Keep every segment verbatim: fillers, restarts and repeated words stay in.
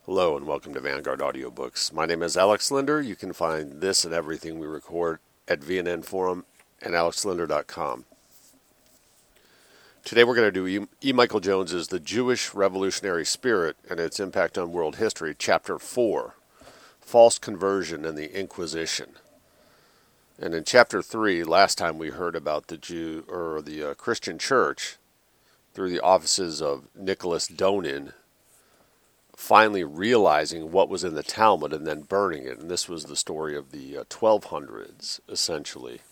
Hello and welcome to Vanguard Audiobooks. My name is Alex Linder. You can find this and everything we record at V N N Forum and alex linder dot com. Today we're going to do E. e. Michael Jones's The Jewish Revolutionary Spirit and Its Impact on World History, Chapter four, False Conversion and the Inquisition. And in Chapter three, last time we heard about the Jew or the uh, Christian Church through the offices of Nicholas Donin finally realizing what was in the Talmud and then burning it. And this was the story of the uh, twelve hundreds, essentially.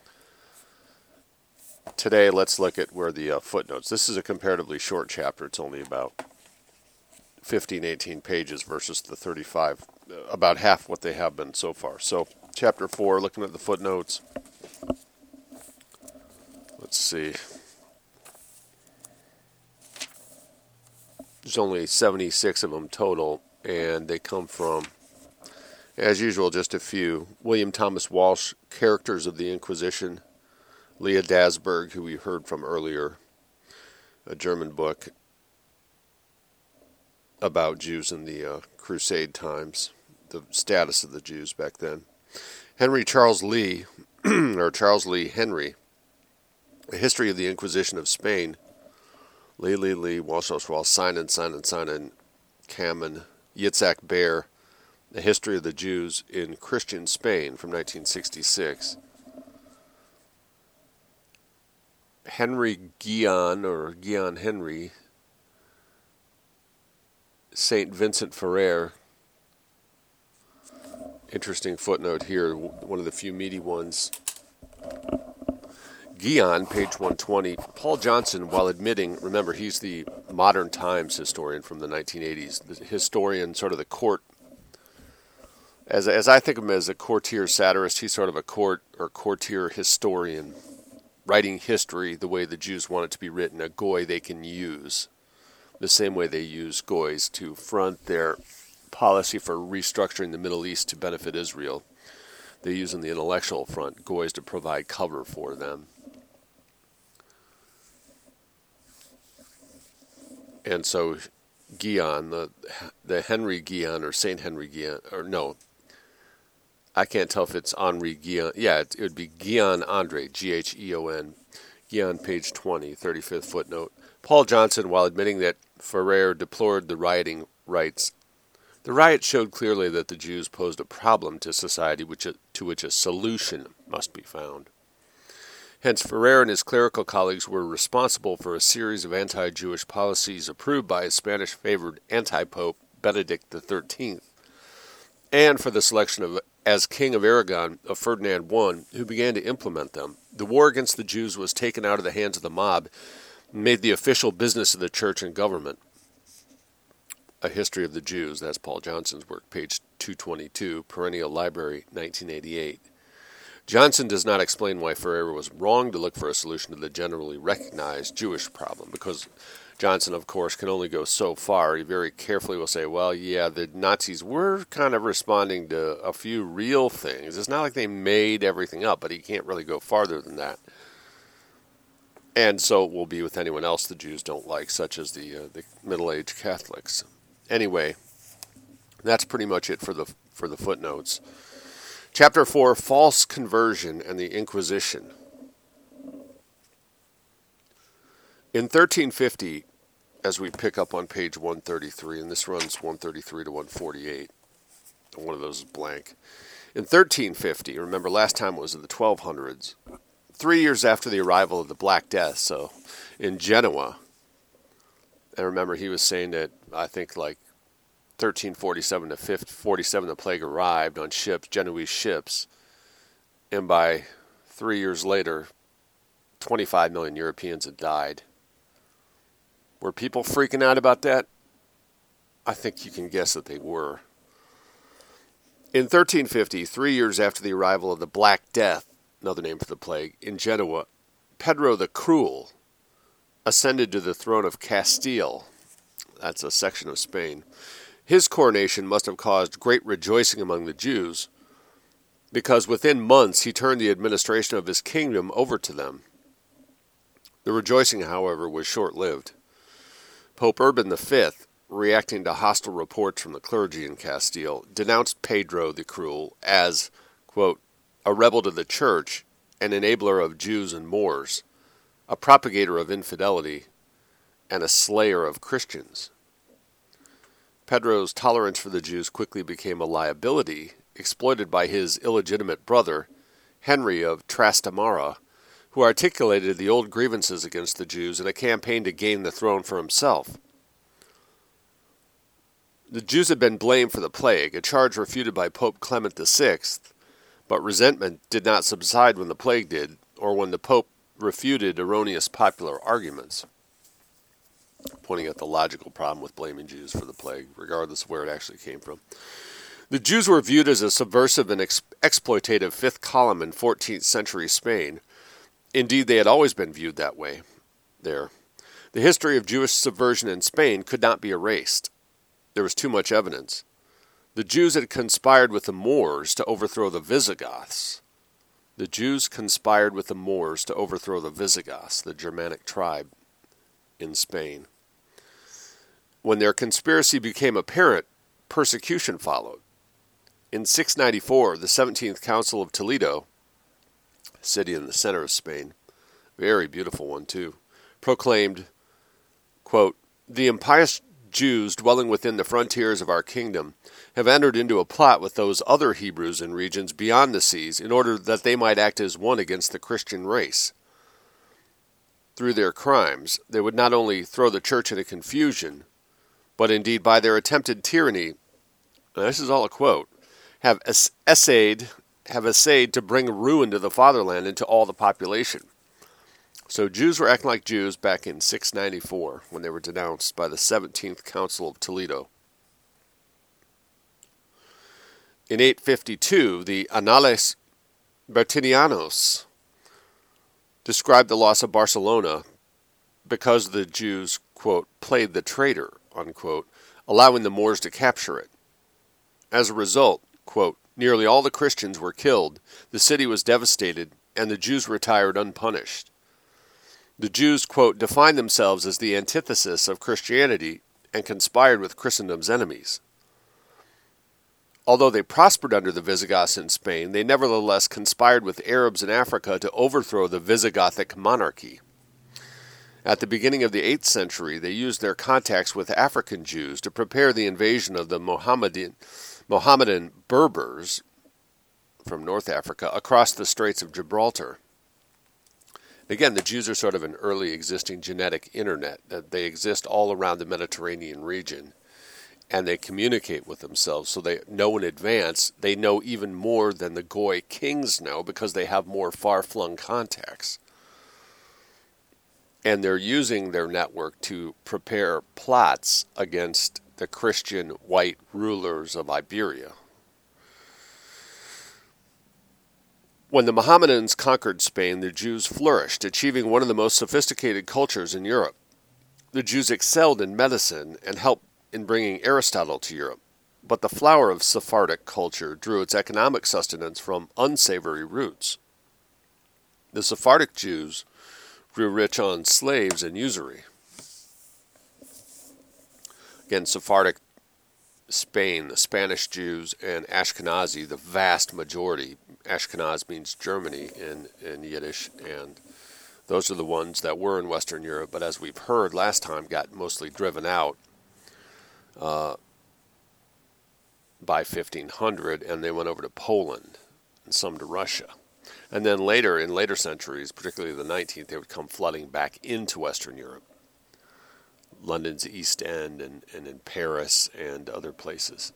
Today, let's look at where the uh, footnotes. This is a comparatively short chapter. It's only about fifteen, eighteen pages versus the thirty-five, uh, about half what they have been so far. So, chapter four, looking at the footnotes. Let's see. There's only seventy-six of them total, and they come from, as usual, just a few. William Thomas Walsh, Characters of the Inquisition. Leah Dasberg, who we heard from earlier, a German book about Jews in the uh, Crusade times, the status of the Jews back then. Henry Charles Lee, or Charles Lee Henry, A History of the Inquisition of Spain. Lee, Lee, Lee, Walsh, Walsh, Walsh, Simon, Simon, Simon, Kamen, Yitzhak Bear, A History of the Jews in Christian Spain from nineteen sixty-six. Henry Guion, or Guion Henry, Saint Vincent Ferrer. Interesting footnote here, one of the few meaty ones. Guion, page one twenty. Paul Johnson, while admitting, remember, he's the Modern Times historian from the nineteen eighties, the historian, sort of the court, as as I think of him as a courtier satirist, he's sort of a court or courtier historian, writing history the way the Jews want it to be written, a goy they can use, the same way they use goys to front their policy for restructuring the Middle East to benefit Israel. They use on the intellectual front goys to provide cover for them. And so Guion, the the Henry Guion or Saint Henry Guion, or no, I can't tell if it's Henri Guion. Yeah, it, it would be Guion Andre, G H E O N. Guion, page twenty, thirty-fifth footnote. Paul Johnson, while admitting that Ferrer deplored the rioting, writes, the riot showed clearly that the Jews posed a problem to society which a, to which a solution must be found. Hence, Ferrer and his clerical colleagues were responsible for a series of anti-Jewish policies approved by a Spanish-favored anti-pope Benedict the thirteenth, and for the selection of, as King of Aragon, of Ferdinand the First, who began to implement them. The war against the Jews was taken out of the hands of the mob and made the official business of the church and government. A History of the Jews, that's Paul Johnson's work, page two twenty-two, Perennial Library, nineteen eighty-eight. Johnson does not explain why Ferrer was wrong to look for a solution to the generally recognized Jewish problem, because Johnson, of course, can only go so far. He very carefully will say, well, yeah, the Nazis were kind of responding to a few real things. It's not like they made everything up, but he can't really go farther than that. And so it will be with anyone else the Jews don't like, such as the uh, the middle-aged Catholics. Anyway, that's pretty much it for the for the footnotes. Chapter four, False Conversion and the Inquisition. In thirteen fifty, as we pick up on page one thirty-three, and this runs one thirty-three to one forty-eight, one of those is blank. In thirteen fifty, remember last time it was in the twelve hundreds, three years after the arrival of the Black Death, so in Genoa, and remember he was saying that, I think like thirteen forty-seven to forty-seven, the plague arrived on ships, Genoese ships, and by three years later, twenty-five million Europeans had died. Were people freaking out about that? I think you can guess that they were. In thirteen fifty, three years after the arrival of the Black Death, another name for the plague, in Genoa, Pedro the Cruel ascended to the throne of Castile. That's a section of Spain. His coronation must have caused great rejoicing among the Jews, because within months he turned the administration of his kingdom over to them. The rejoicing, however, was short-lived. Pope Urban the Fifth reacting to hostile reports from the clergy in Castile, denounced Pedro the Cruel as, quote, a rebel to the church, an enabler of Jews and Moors, a propagator of infidelity, and a slayer of Christians. Pedro's tolerance for the Jews quickly became a liability, exploited by his illegitimate brother, Henry of Trastamara, who articulated the old grievances against the Jews in a campaign to gain the throne for himself. The Jews had been blamed for the plague, a charge refuted by Pope Clement the Sixth, but resentment did not subside when the plague did, or when the Pope refuted erroneous popular arguments, pointing out the logical problem with blaming Jews for the plague, regardless of where it actually came from. The Jews were viewed as a subversive and ex- exploitative fifth column in fourteenth century Spain. Indeed, they had always been viewed that way there. The history of Jewish subversion in Spain could not be erased. There was too much evidence. The Jews had conspired with the Moors to overthrow the Visigoths. The Jews conspired with the Moors to overthrow the Visigoths, the Germanic tribe in Spain. When their conspiracy became apparent, persecution followed. In six ninety-four, the seventeenth Council of Toledo, a city in the center of Spain, very beautiful one too, proclaimed, quote, the impious Jews dwelling within the frontiers of our kingdom have entered into a plot with those other Hebrews in regions beyond the seas in order that they might act as one against the Christian race. Through their crimes, they would not only throw the church into confusion, but indeed by their attempted tyranny, and this is all a quote, have essayed, have essayed to bring ruin to the fatherland and to all the population. So Jews were acting like Jews back in six ninety-four when they were denounced by the seventeenth Council of Toledo. In eight fifty-two, the Annales Bertinianos described the loss of Barcelona because the Jews, quote, played the traitor, unquote, allowing the Moors to capture it. As a result, quote, nearly all the Christians were killed, the city was devastated, and the Jews retired unpunished. The Jews, quote, defined themselves as the antithesis of Christianity and conspired with Christendom's enemies. Although they prospered under the Visigoths in Spain, they nevertheless conspired with Arabs in Africa to overthrow the Visigothic monarchy. At the beginning of the eighth century, they used their contacts with African Jews to prepare the invasion of the Mohammedan, Mohammedan Berbers from North Africa across the Straits of Gibraltar. Again, the Jews are sort of an early existing genetic internet, that they exist all around the Mediterranean region, and they communicate with themselves, so they know in advance. They know even more than the Goy kings know because they have more far-flung contacts. And they're using their network to prepare plots against the Christian white rulers of Iberia. When the Mohammedans conquered Spain, the Jews flourished, achieving one of the most sophisticated cultures in Europe. The Jews excelled in medicine and helped in bringing Aristotle to Europe, but the flower of Sephardic culture drew its economic sustenance from unsavory roots. The Sephardic Jews grew rich on slaves and usury. Again, Sephardic Spain, the Spanish Jews, and Ashkenazi, the vast majority. Ashkenaz means Germany in, in Yiddish, and those are the ones that were in Western Europe, but as we've heard last time, got mostly driven out uh, by fifteen hundred, and they went over to Poland and some to Russia. And then later, in later centuries, particularly the nineteenth, they would come flooding back into Western Europe. London's East End and, and in Paris and other places.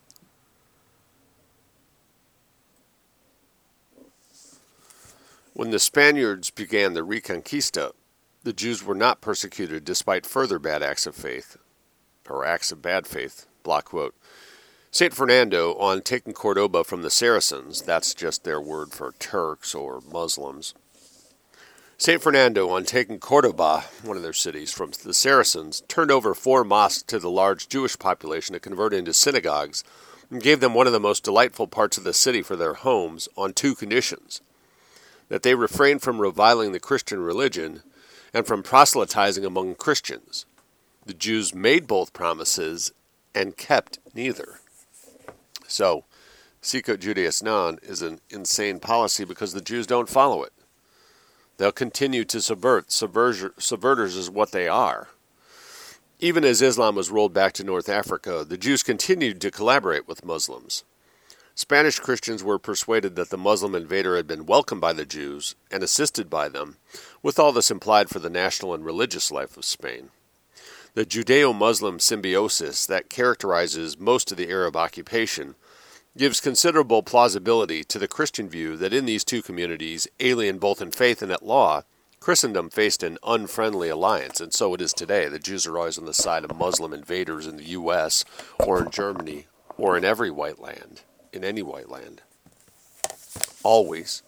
When the Spaniards began the Reconquista, the Jews were not persecuted despite further bad acts of faith, or acts of bad faith, block quote. Saint Fernando, on taking Cordoba from the Saracens, that's just their word for Turks or Muslims, Saint Fernando, on taking Cordoba, one of their cities, from the Saracens, turned over four mosques to the large Jewish population to convert into synagogues, and gave them one of the most delightful parts of the city for their homes on two conditions: that they refrained from reviling the Christian religion and from proselytizing among Christians. The Jews made both promises and kept neither. So, Sicut Judaeus Non is an insane policy because the Jews don't follow it. They'll continue to subvert. Subverter, subverters is what they are. Even as Islam was rolled back to North Africa, the Jews continued to collaborate with Muslims. Spanish Christians were persuaded that the Muslim invader had been welcomed by the Jews and assisted by them, with all this implied for the national and religious life of Spain. The Judeo-Muslim symbiosis that characterizes most of the Arab occupation gives considerable plausibility to the Christian view that in these two communities, alien both in faith and at law, Christendom faced an unfriendly alliance, and so it is today. The Jews are always on the side of Muslim invaders in the U S or in Germany or in every white land, in any white land. Always.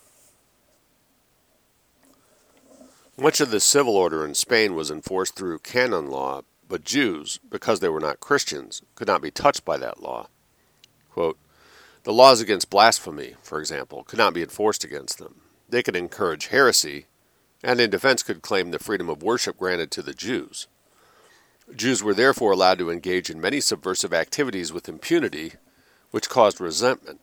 Much of the civil order in Spain was enforced through canon law, but Jews, because they were not Christians, could not be touched by that law. Quote, the laws against blasphemy, for example, could not be enforced against them. They could encourage heresy, and in defense could claim the freedom of worship granted to the Jews. Jews were therefore allowed to engage in many subversive activities with impunity, which caused resentment.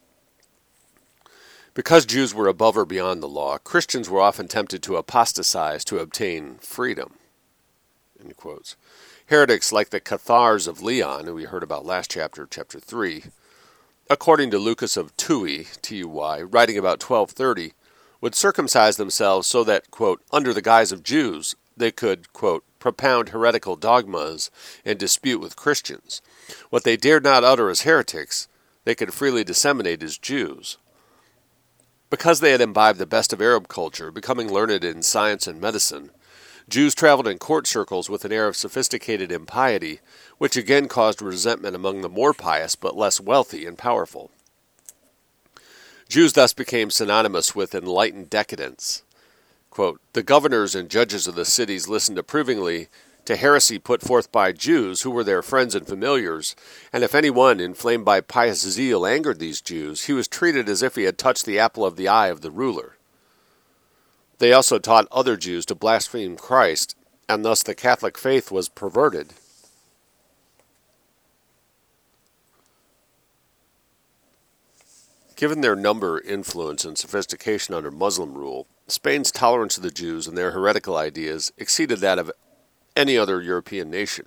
Because Jews were above or beyond the law, Christians were often tempted to apostatize to obtain freedom. End quotes. Heretics like the Cathars of Leon, who we heard about last chapter, chapter three, according to Lucas of Tuy, T U Y, writing about twelve thirty, would circumcise themselves so that, quote, under the guise of Jews, they could, quote, propound heretical dogmas and dispute with Christians. What they dared not utter as heretics, they could freely disseminate as Jews. Because they had imbibed the best of Arab culture, becoming learned in science and medicine, Jews traveled in court circles with an air of sophisticated impiety, which again caused resentment among the more pious but less wealthy and powerful. Jews thus became synonymous with enlightened decadence. Quote, the governors and judges of the cities listened approvingly to heresy put forth by Jews who were their friends and familiars, and if any one, inflamed by pious zeal, angered these Jews, he was treated as if he had touched the apple of the eye of the ruler. They also taught other Jews to blaspheme Christ, and thus the Catholic faith was perverted. Given their number, influence, and sophistication under Muslim rule, Spain's tolerance of the Jews and their heretical ideas exceeded that of any other European nation.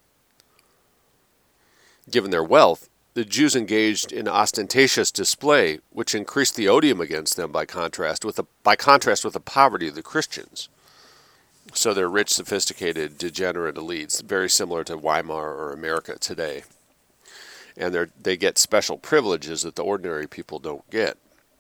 Given their wealth, the Jews engaged in ostentatious display, which increased the odium against them by contrast with the, by contrast with the poverty of the Christians. So they're rich, sophisticated, degenerate elites, very similar to Weimar or America today. And they they get special privileges that the ordinary people don't get.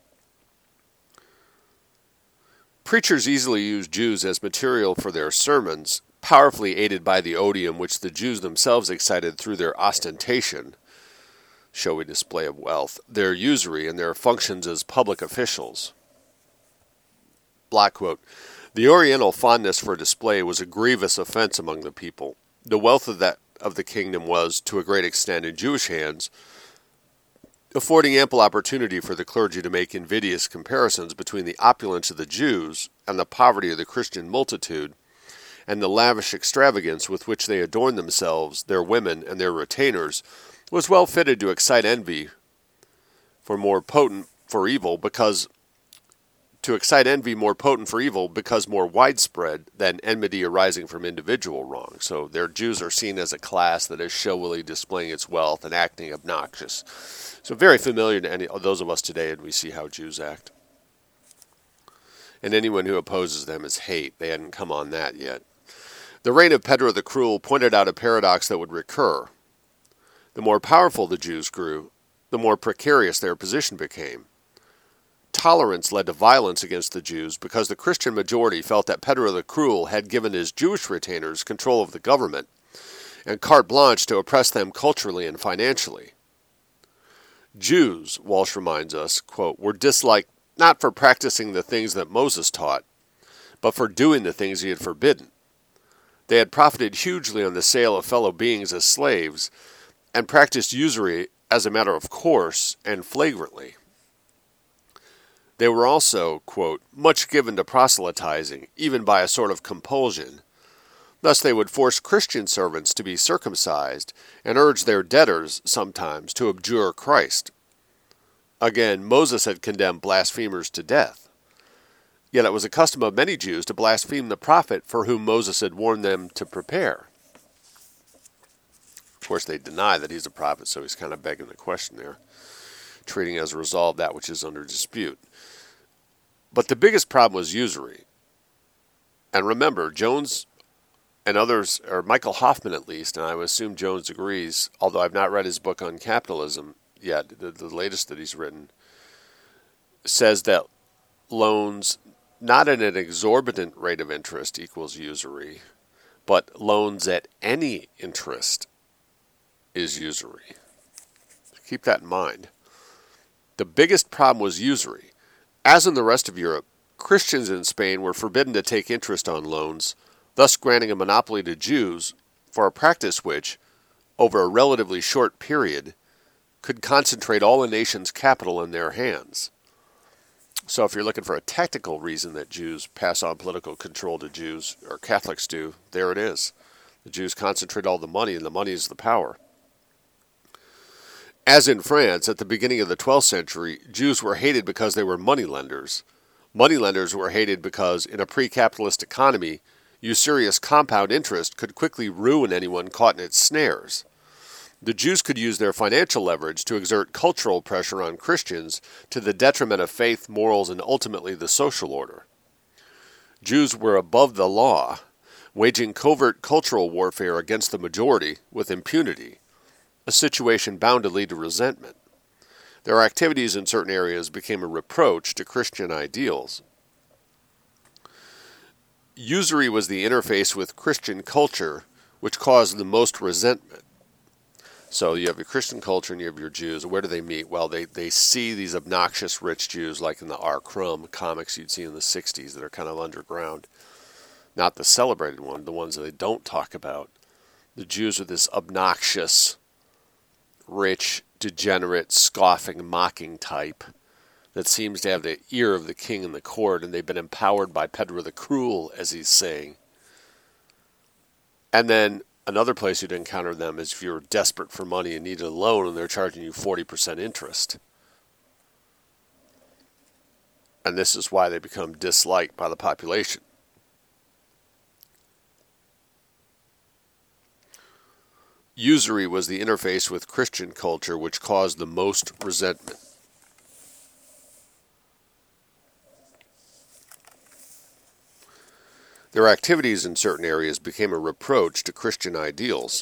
Preachers easily use Jews as material for their sermons, powerfully aided by the odium which the Jews themselves excited through their ostentation, showy display of wealth, their usury, and their functions as public officials. Block quote, the Oriental fondness for display was a grievous offense among the people. The wealth of that of the kingdom was, to a great extent, in Jewish hands, affording ample opportunity for the clergy to make invidious comparisons between the opulence of the Jews and the poverty of the Christian multitude, and the lavish extravagance with which they adorned themselves, their women, and their retainers, was well fitted to excite envy for more potent for evil because to excite envy more potent for evil because more widespread than enmity arising from individual wrong. So their Jews are seen as a class that is showily displaying its wealth and acting obnoxious. So very familiar to any those of us today, and we see how Jews act. And anyone who opposes them is hate. They hadn't come on that yet. The reign of Pedro the Cruel pointed out a paradox that would recur. The more powerful the Jews grew, the more precarious their position became. Tolerance led to violence against the Jews because the Christian majority felt that Pedro the Cruel had given his Jewish retainers control of the government and carte blanche to oppress them culturally and financially. Jews, Walsh reminds us, quote, were disliked not for practicing the things that Moses taught, but for doing the things he had forbidden. They had profited hugely on the sale of fellow beings as slaves and practiced usury as a matter of course and flagrantly. They were also, quote, much given to proselytizing, even by a sort of compulsion. Thus they would force Christian servants to be circumcised and urge their debtors sometimes to abjure Christ. Again, Moses had condemned blasphemers to death. Yet it was a custom of many Jews to blaspheme the prophet for whom Moses had warned them to prepare. Of course, they deny that he's a prophet, so he's kind of begging the question there, treating as resolved that which is under dispute. But the biggest problem was usury. And remember, Jones and others, or Michael Hoffman at least, and I would assume Jones agrees, although I've not read his book on capitalism yet, the, the latest that he's written, says that loans not at an exorbitant rate of interest equals usury, but loans at any interest is usury. Keep that in mind. The biggest problem was usury. As in the rest of Europe, Christians in Spain were forbidden to take interest on loans, thus granting a monopoly to Jews for a practice which, over a relatively short period, could concentrate all the nation's capital in their hands. So if you're looking for a tactical reason that Jews pass on political control to Jews, or Catholics do, there it is. The Jews concentrate all the money, and the money is the power. As in France, at the beginning of the twelfth century, Jews were hated because they were moneylenders. Moneylenders were hated because, in a pre-capitalist economy, usurious compound interest could quickly ruin anyone caught in its snares. The Jews could use their financial leverage to exert cultural pressure on Christians to the detriment of faith, morals, and ultimately the social order. Jews were above the law, waging covert cultural warfare against the majority with impunity, a situation bound to lead to resentment. Their activities in certain areas became a reproach to Christian ideals. Usury was the interface with Christian culture which caused the most resentment. So you have your Christian culture and you have your Jews. Where do they meet? Well, they, they see these obnoxious rich Jews like in the R. Crumb comics you'd see in the sixties that are kind of underground. Not the celebrated one, the ones that they don't talk about. The Jews are this obnoxious, rich, degenerate, scoffing, mocking type that seems to have the ear of the king in the court, and they've been empowered by Pedro the Cruel, as he's saying. And then another place you'd encounter them is if you're desperate for money and needed a loan and they're charging you forty percent interest. And this is why they become disliked by the population. Usury was the interface with Christian culture which caused the most resentment. Their activities in certain areas became a reproach to Christian ideals.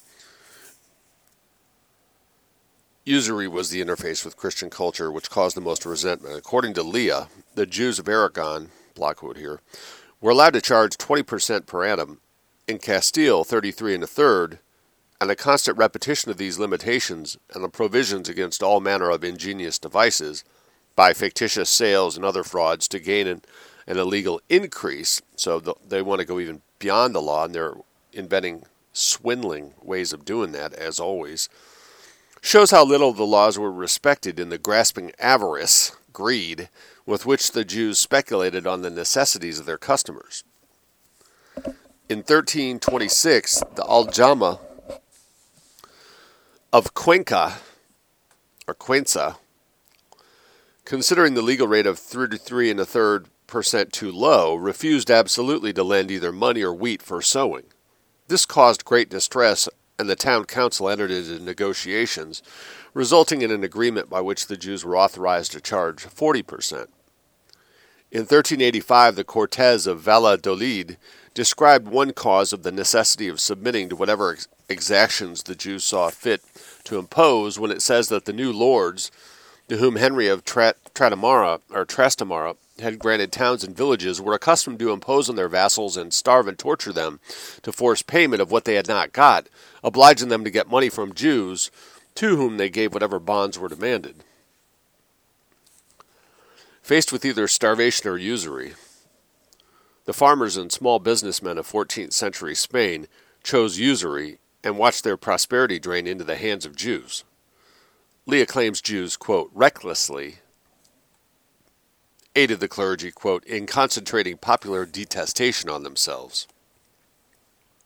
Usury was the interface with Christian culture which caused the most resentment. According to Leah, the Jews of Aragon, Blockwood here, were allowed to charge twenty percent per annum. In Castile, thirty-three and a third, and the constant repetition of these limitations and the provisions against all manner of ingenious devices by fictitious sales and other frauds to gain an, an illegal increase. So the, they want to go even beyond the law, and they're inventing swindling ways of doing that, as always. Shows how little the laws were respected in the grasping avarice, greed, with which the Jews speculated on the necessities of their customers. In thirteen twenty-six, the Aljama of Cuenca, or Cuenca, considering the legal rate of thirty-three and a third percent too low, refused absolutely to lend either money or wheat for sowing. This caused great distress, and the town council entered into negotiations, resulting in an agreement by which the Jews were authorized to charge forty percent. In thirteen eighty-five, the Cortes of Valladolid described one cause of the necessity of submitting to whatever ex- exactions the Jews saw fit to impose when it says that the new lords, to whom Henry of Tra- Trastamara, or Trastamara had granted towns and villages, were accustomed to impose on their vassals and starve and torture them to force payment of what they had not got, obliging them to get money from Jews, to whom they gave whatever bonds were demanded. Faced with either starvation or usury, the farmers and small businessmen of fourteenth century Spain chose usury and watched their prosperity drain into the hands of Jews. Leah claims Jews, quote, recklessly aided the clergy, quote, in concentrating popular detestation on themselves.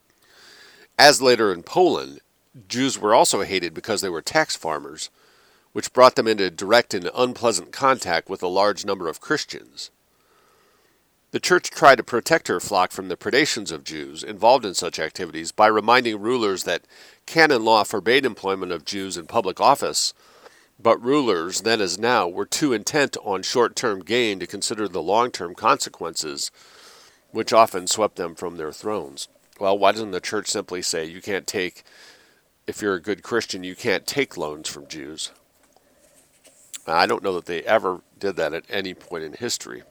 As later in Poland, Jews were also hated because they were tax farmers, which brought them into direct and unpleasant contact with a large number of Christians. The church tried to protect her flock from the predations of Jews involved in such activities by reminding rulers that canon law forbade employment of Jews in public office, but rulers, then as now, were too intent on short-term gain to consider the long-term consequences, which often swept them from their thrones. Well, why doesn't the church simply say, you can't take, if you're a good Christian, you can't take loans from Jews? I don't know that they ever did that at any point in history.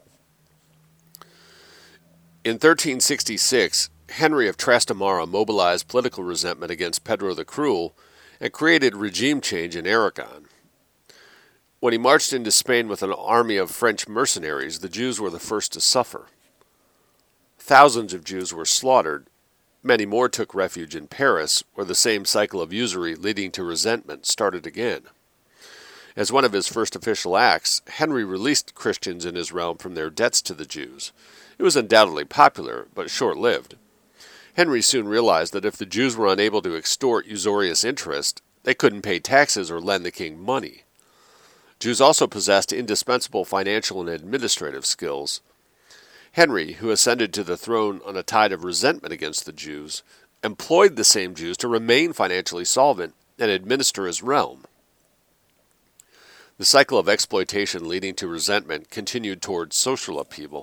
In thirteen sixty-six, Henry of Trastamara mobilized political resentment against Pedro the Cruel and created regime change in Aragon. When he marched into Spain with an army of French mercenaries, the Jews were the first to suffer. Thousands of Jews were slaughtered. Many more took refuge in Paris, where the same cycle of usury leading to resentment started again. As one of his first official acts, Henry released Christians in his realm from their debts to the Jews. It was undoubtedly popular, but short-lived. Henry soon realized that if the Jews were unable to extort usurious interest, they couldn't pay taxes or lend the king money. Jews also possessed indispensable financial and administrative skills. Henry, who ascended to the throne on a tide of resentment against the Jews, employed the same Jews to remain financially solvent and administer his realm. The cycle of exploitation leading to resentment continued towards social upheaval.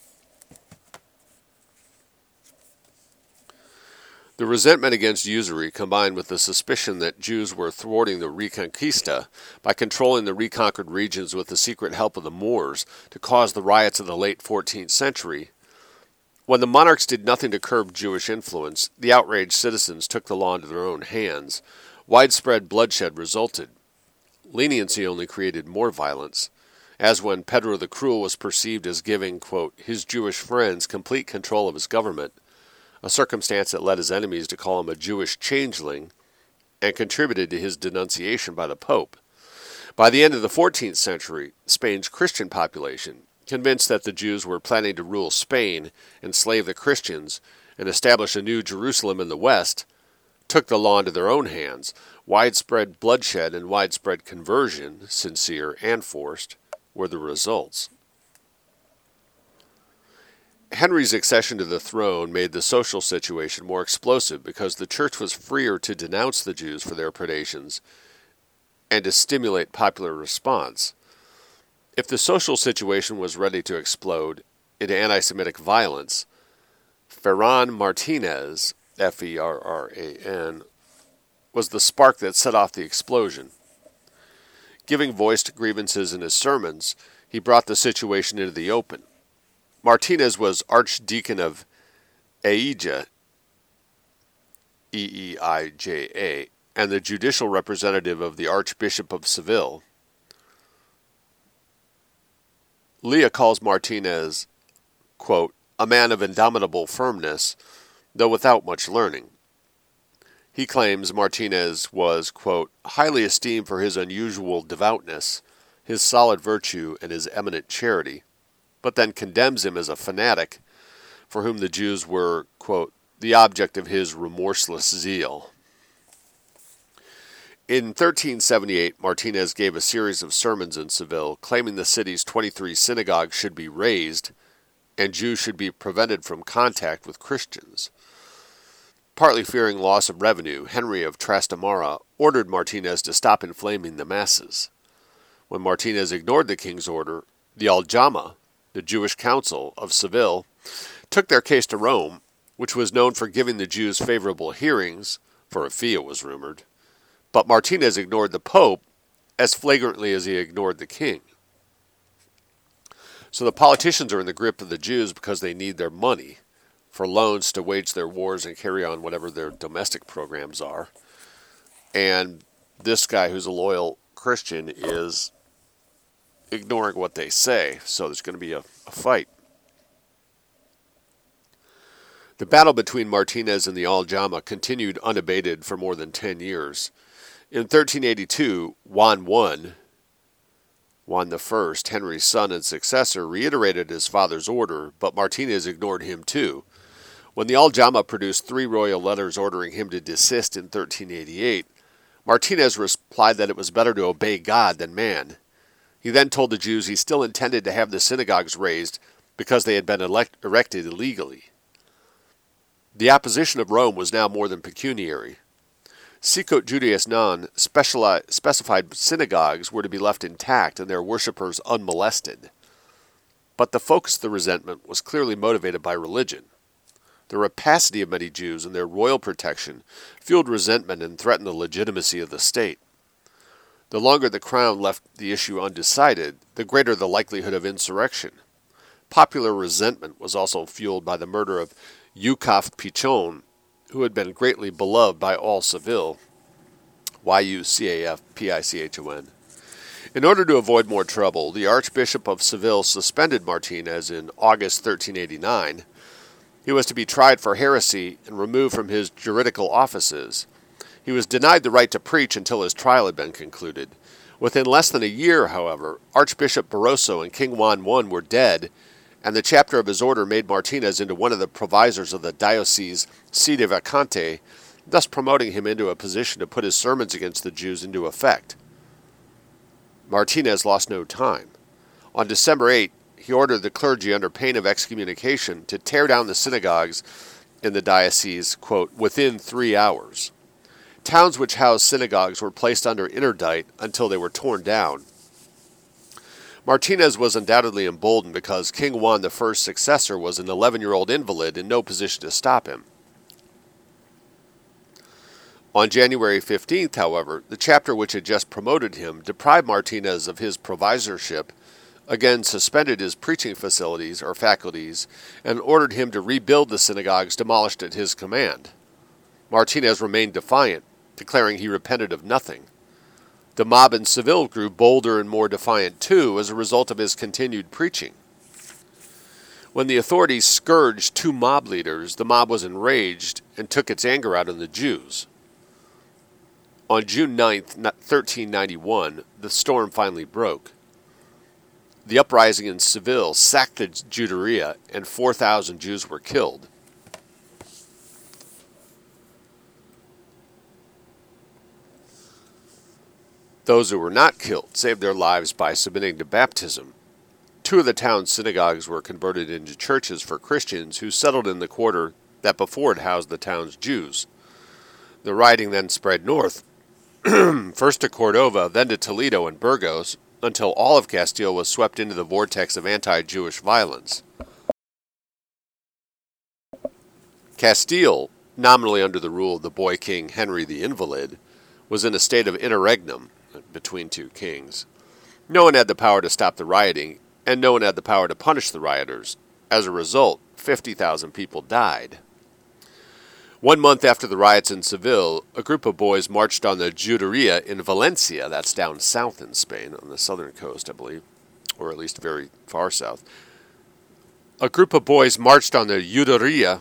The resentment against usury, combined with the suspicion that Jews were thwarting the Reconquista by controlling the reconquered regions with the secret help of the Moors to cause the riots of the late fourteenth century. When the monarchs did nothing to curb Jewish influence, the outraged citizens took the law into their own hands. Widespread bloodshed resulted. Leniency only created more violence, as when Pedro the Cruel was perceived as giving, quote, his Jewish friends complete control of his government, a circumstance that led his enemies to call him a Jewish changeling and contributed to his denunciation by the Pope. By the end of the fourteenth century, Spain's Christian population, convinced that the Jews were planning to rule Spain, enslave the Christians, and establish a new Jerusalem in the West, took the law into their own hands. Widespread bloodshed and widespread conversion, sincere and forced, were the results. Henry's accession to the throne made the social situation more explosive because the church was freer to denounce the Jews for their predations and to stimulate popular response. If the social situation was ready to explode into anti-Semitic violence, Ferran Martinez, F E R R A N, was the spark that set off the explosion. Giving voice to grievances in his sermons, he brought the situation into the open. Martinez was Archdeacon of Eija, E E I J A, and the judicial representative of the Archbishop of Seville. Leah calls Martinez, quote, a man of indomitable firmness, though without much learning. He claims Martinez was, quote, highly esteemed for his unusual devoutness, his solid virtue, and his eminent charity, but then condemns him as a fanatic for whom the Jews were, quote, the object of his remorseless zeal. In thirteen seventy-eight, Martinez gave a series of sermons in Seville, claiming the city's twenty-three synagogues should be razed and Jews should be prevented from contact with Christians. Partly fearing loss of revenue, Henry of Trastamara ordered Martinez to stop inflaming the masses. When Martinez ignored the king's order, the Aljama, the Jewish Council of Seville, took their case to Rome, which was known for giving the Jews favorable hearings, for a fee it was rumored. But Martinez ignored the Pope as flagrantly as he ignored the king. So the politicians are in the grip of the Jews because they need their money for loans to wage their wars and carry on whatever their domestic programs are. And this guy who's a loyal Christian is ignoring what they say, so there's going to be a, a fight. The battle between Martinez and the Aljama continued unabated for more than ten years. In thirteen eighty-two, Juan I, Juan the First, Henry's son and successor, reiterated his father's order, but Martinez ignored him too. When the Aljama produced three royal letters ordering him to desist in thirteen eighty-eight, Martinez replied that it was better to obey God than man. He then told the Jews he still intended to have the synagogues raised because they had been elect- erected illegally. The opposition of Rome was now more than pecuniary. Sicut Judaeus Non speciali- specified synagogues were to be left intact and their worshippers unmolested. But the focus of the resentment was clearly motivated by religion. The rapacity of many Jews and their royal protection fueled resentment and threatened the legitimacy of the state. The longer the crown left the issue undecided, the greater the likelihood of insurrection. Popular resentment was also fueled by the murder of Yucaf Pichon, who had been greatly beloved by all Seville, Y U C A F P I C H O N. In order to avoid more trouble, the Archbishop of Seville suspended Martinez in August thirteen eighty-nine. He was to be tried for heresy and removed from his juridical offices. He was denied the right to preach until his trial had been concluded. Within less than a year, however, Archbishop Barroso and King Juan the First were dead, and the chapter of his order made Martinez into one of the provisors of the diocese sede vacante, thus promoting him into a position to put his sermons against the Jews into effect. Martinez lost no time. On December eighth, he ordered the clergy under pain of excommunication to tear down the synagogues in the diocese, quote, within three hours. Towns which housed synagogues were placed under interdict until they were torn down. Martinez was undoubtedly emboldened because King Juan the First's successor was an eleven-year-old invalid in no position to stop him. On January fifteenth, however, the chapter which had just promoted him deprived Martinez of his provisorship, again suspended his preaching facilities or faculties, and ordered him to rebuild the synagogues demolished at his command. Martinez remained defiant, declaring he repented of nothing. The mob in Seville grew bolder and more defiant too as a result of his continued preaching. When the authorities scourged two mob leaders, the mob was enraged and took its anger out on the Jews. On June ninth, thirteen ninety-one, the storm finally broke. The uprising in Seville sacked the Juderia, and four thousand Jews were killed. Those who were not killed saved their lives by submitting to baptism. Two of the town's synagogues were converted into churches for Christians who settled in the quarter that before had housed the town's Jews. The rioting then spread north, first to Cordova, then to Toledo and Burgos, until all of Castile was swept into the vortex of anti-Jewish violence. Castile, nominally under the rule of the boy king Henry the Invalid, was in a state of interregnum between two kings. No one had the power to stop the rioting, and no one had the power to punish the rioters. As a result, fifty thousand people died. One month after the riots in Seville, a group of boys marched on the Juderia in Valencia, that's down south in Spain, on the southern coast, I believe, or at least very far south. A group of boys marched on the Juderia,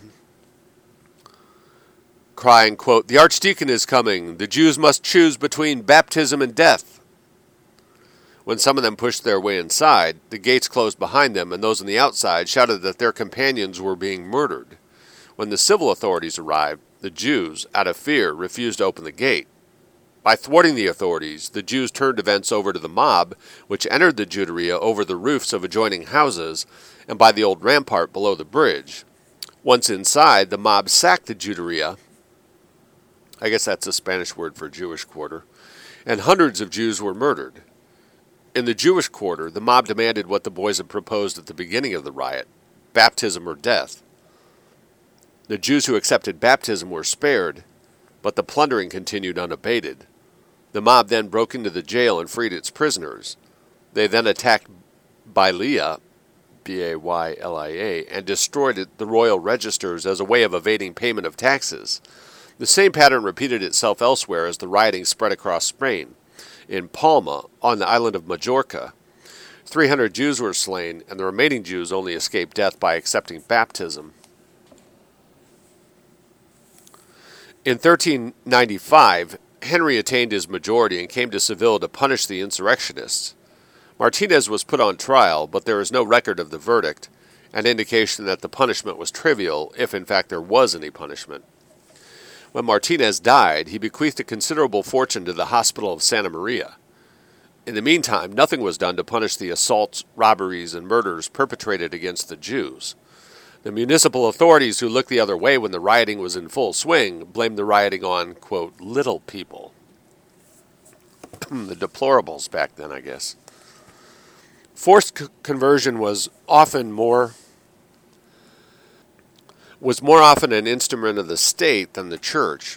crying, quote, "The archdeacon is coming. The Jews must choose between baptism and death." When some of them pushed their way inside, the gates closed behind them, and those on the outside shouted that their companions were being murdered. When the civil authorities arrived, the Jews, out of fear, refused to open the gate. By thwarting the authorities, the Jews turned events over to the mob, which entered the Juderia over the roofs of adjoining houses and by the old rampart below the bridge. Once inside, the mob sacked the Juderia. I guess that's a Spanish word for Jewish quarter. And hundreds of Jews were murdered. In the Jewish quarter, the mob demanded what the boys had proposed at the beginning of the riot, baptism or death. The Jews who accepted baptism were spared, but the plundering continued unabated. The mob then broke into the jail and freed its prisoners. They then attacked Baylia, B A Y L I A, and destroyed it, the royal registers as a way of evading payment of taxes. The same pattern repeated itself elsewhere as the rioting spread across Spain. In Palma, on the island of Majorca, three hundred Jews were slain, and the remaining Jews only escaped death by accepting baptism. In thirteen ninety-five, Henry attained his majority and came to Seville to punish the insurrectionists. Martinez was put on trial, but there is no record of the verdict, an indication that the punishment was trivial, if in fact there was any punishment. When Martinez died, he bequeathed a considerable fortune to the Hospital of Santa Maria. In the meantime, nothing was done to punish the assaults, robberies, and murders perpetrated against the Jews. The municipal authorities, who looked the other way when the rioting was in full swing, blamed the rioting on, quote, little people. The deplorables back then, I guess. Forced c- conversion was often more was more often an instrument of the state than the church.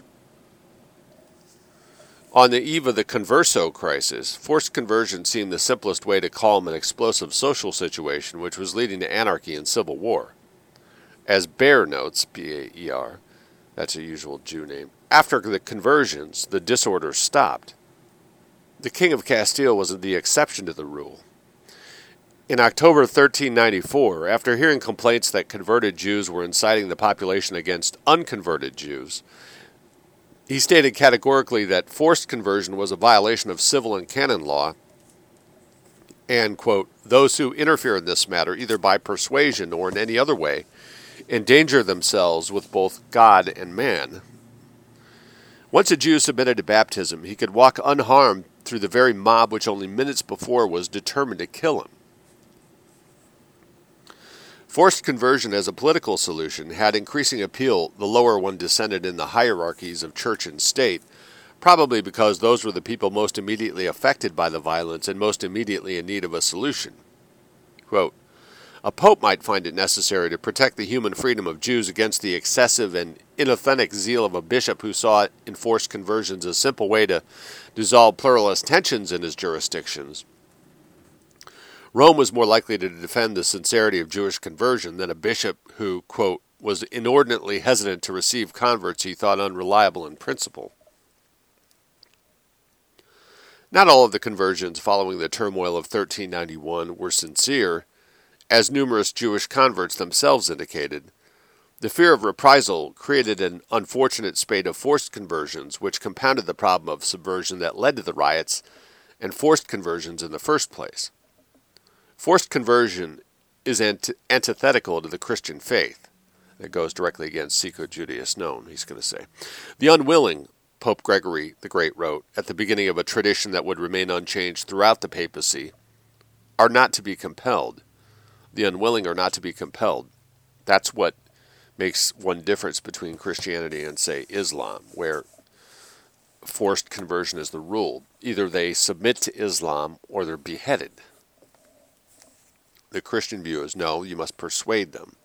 On the eve of the Converso crisis, forced conversion seemed the simplest way to calm an explosive social situation which was leading to anarchy and civil war. As Baer notes, B A E R, that's a usual Jew name, after the conversions, the disorder stopped. The King of Castile was the exception to the rule. In October thirteen ninety-four, after hearing complaints that converted Jews were inciting the population against unconverted Jews, he stated categorically that forced conversion was a violation of civil and canon law, and, quote, those who interfere in this matter, either by persuasion or in any other way, endanger themselves with both God and man. Once a Jew submitted to baptism, he could walk unharmed through the very mob which only minutes before was determined to kill him. Forced conversion as a political solution had increasing appeal the lower one descended in the hierarchies of church and state, probably because those were the people most immediately affected by the violence and most immediately in need of a solution. Quote, a pope might find it necessary to protect the human freedom of Jews against the excessive and inauthentic zeal of a bishop who saw in forced conversions a simple way to dissolve pluralist tensions in his jurisdictions. Rome was more likely to defend the sincerity of Jewish conversion than a bishop who, quote, was inordinately hesitant to receive converts he thought unreliable in principle. Not all of the conversions following the turmoil of thirteen ninety-one were sincere, as numerous Jewish converts themselves indicated. The fear of reprisal created an unfortunate spate of forced conversions, which compounded the problem of subversion that led to the riots and forced conversions in the first place. Forced conversion is ant- antithetical to the Christian faith. It goes directly against Sicut Judaeus non, he's going to say. The unwilling, Pope Gregory the Great wrote, at the beginning of a tradition that would remain unchanged throughout the papacy, are not to be compelled. The unwilling are not to be compelled. That's what makes one difference between Christianity and, say, Islam, where forced conversion is the rule. Either they submit to Islam or they're beheaded. The Christian view is no, you must persuade them.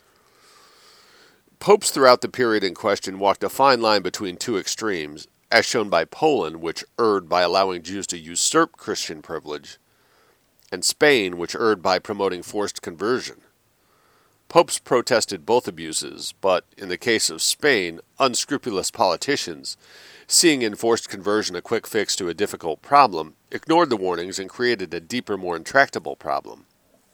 Popes throughout the period in question walked a fine line between two extremes, as shown by Poland, which erred by allowing Jews to usurp Christian privilege, and Spain, which erred by promoting forced conversion. Popes protested both abuses, but in the case of Spain, unscrupulous politicians, seeing in forced conversion a quick fix to a difficult problem, ignored the warnings and created a deeper, more intractable problem.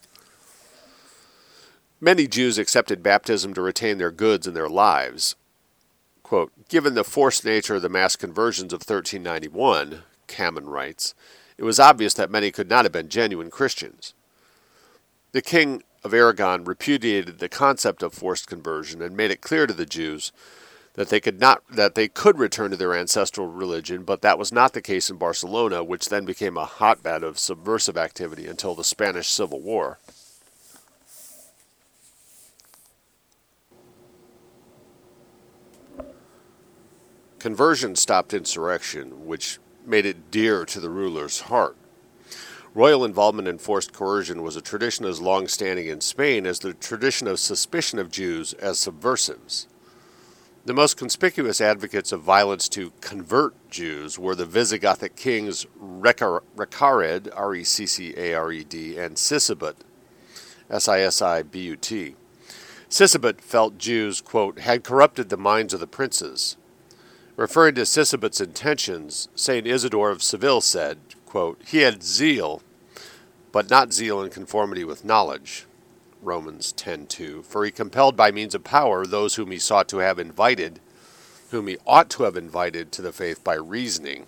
Many Jews accepted baptism to retain their goods and their lives. Quote, given the forced nature of the mass conversions of thirteen ninety-one, Cammon writes, it was obvious that many could not have been genuine Christians. The king of Aragon repudiated the concept of forced conversion and made it clear to the Jews that they could not that they could return to their ancestral religion, but that was not the case in Barcelona, which then became a hotbed of subversive activity until the Spanish Civil War. Conversion stopped insurrection, which made it dear to the ruler's heart. Royal involvement in forced coercion was a tradition as long-standing in Spain as the tradition of suspicion of Jews as subversives. The most conspicuous advocates of violence to convert Jews were the Visigothic kings Recared, R E C C A R E D, and Sisibut, S I S I B U T. Sisibut felt Jews, quote, had corrupted the minds of the princes. Referring to Sisibut's intentions, Saint Isidore of Seville said, quote, he had zeal, but not zeal in conformity with knowledge, Romans ten two, for he compelled by means of power those whom he sought to have invited, whom he ought to have invited to the faith by reasoning.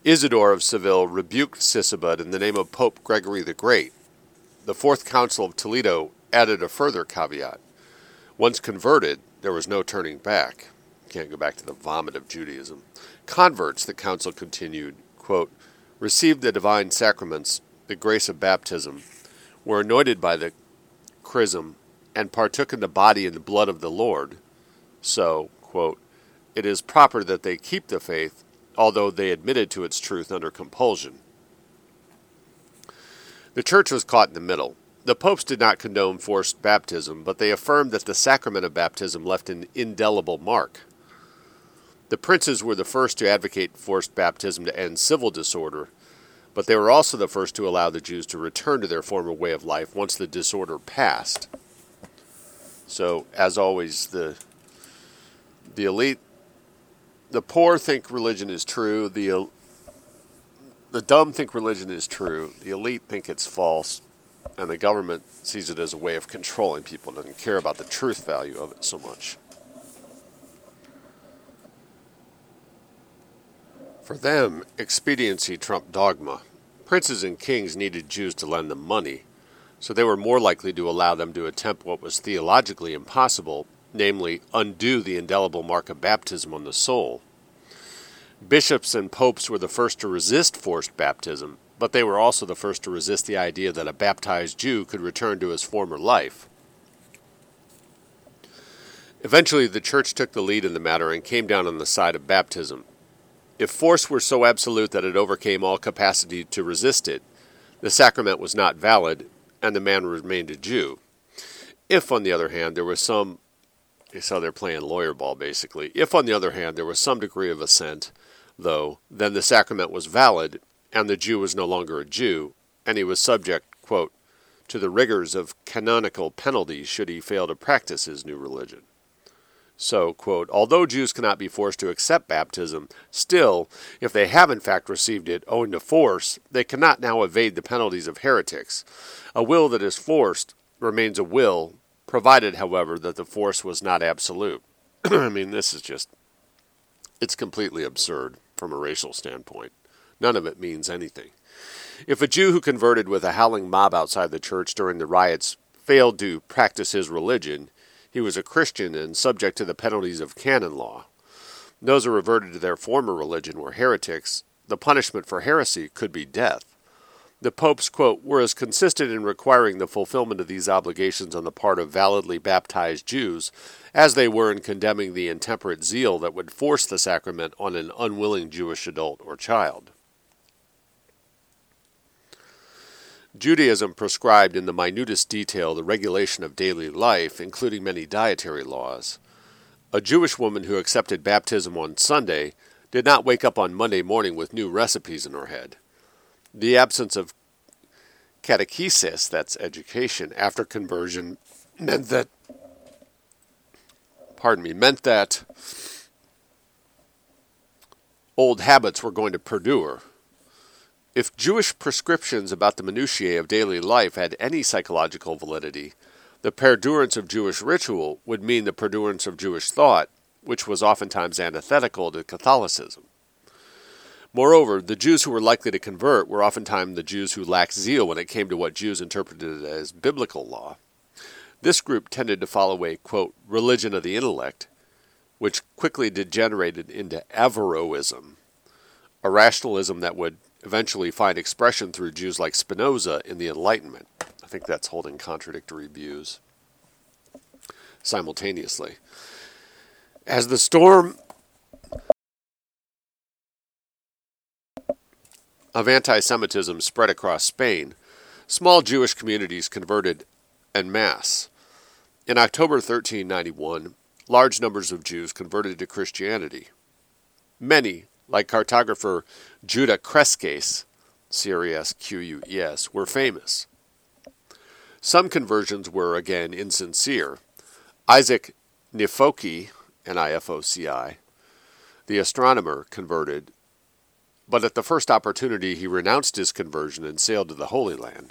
Isidore of Seville rebuked Sisebut in the name of Pope Gregory the Great. The Fourth Council of Toledo added a further caveat. Once converted, there was no turning back. Can't go back to the vomit of Judaism. Converts, the council continued, quote, received the divine sacraments, the grace of baptism, were anointed by the chrism, and partook in the body and the blood of the Lord. So, quote, it is proper that they keep the faith, although they admitted to its truth under compulsion. The church was caught in the middle. The popes did not condone forced baptism, but they affirmed that the sacrament of baptism left an indelible mark. The princes were the first to advocate forced baptism to end civil disorder, but they were also the first to allow the Jews to return to their former way of life once the disorder passed. So, as always, the the elite, the poor think religion is true, the the dumb think religion is true, the elite think it's false, and the government sees it as a way of controlling people, doesn't care about the truth value of it so much. For them, expediency trumped dogma. Princes and kings needed Jews to lend them money, so they were more likely to allow them to attempt what was theologically impossible, namely, undo the indelible mark of baptism on the soul. Bishops and popes were the first to resist forced baptism, but they were also the first to resist the idea that a baptized Jew could return to his former life. Eventually, the church took the lead in the matter and came down on the side of baptism. If force were so absolute that it overcame all capacity to resist it, the sacrament was not valid, and the man remained a Jew. If, on the other hand, there was some, so they're playing lawyer ball basically, if, on the other hand, there was some degree of assent, though, then the sacrament was valid, and the Jew was no longer a Jew, and he was subject, quote, to the rigors of canonical penalties should he fail to practice his new religion. So, quote, although Jews cannot be forced to accept baptism, still, if they have in fact received it owing to force, they cannot now evade the penalties of heretics. A will that is forced remains a will, provided, however, that the force was not absolute. I mean, this is just, it's completely absurd from a racial standpoint. None of it means anything. If a Jew who converted with a howling mob outside the church during the riots failed to practice his religion, he was a Christian and subject to the penalties of canon law. Those who reverted to their former religion were heretics. The punishment for heresy could be death. The popes, quote, were as consistent in requiring the fulfillment of these obligations on the part of validly baptized Jews as they were in condemning the intemperate zeal that would force the sacrament on an unwilling Jewish adult or child. Judaism prescribed in the minutest detail the regulation of daily life, including many dietary laws. A Jewish woman who accepted baptism on Sunday did not wake up on Monday morning with new recipes in her head. The absence of catechesis, that's education, after conversion meant that, pardon me, meant that old habits were going to perdure. If Jewish prescriptions about the minutiae of daily life had any psychological validity, the perdurance of Jewish ritual would mean the perdurance of Jewish thought, which was oftentimes antithetical to Catholicism. Moreover, the Jews who were likely to convert were oftentimes the Jews who lacked zeal when it came to what Jews interpreted as biblical law. This group tended to follow a, quote, religion of the intellect, which quickly degenerated into Averroism, a rationalism that would eventually find expression through Jews like Spinoza in the Enlightenment. I think that's holding contradictory views simultaneously. As the storm of anti-Semitism spread across Spain, small Jewish communities converted en masse. In October thirteen ninety-one, large numbers of Jews converted to Christianity. Many, like cartographer Judah Cresques, C R E S Q U E S, were famous. Some conversions were, again, insincere. Isaac Nifoci, N I F O C I, the astronomer, converted, but at the first opportunity he renounced his conversion and sailed to the Holy Land.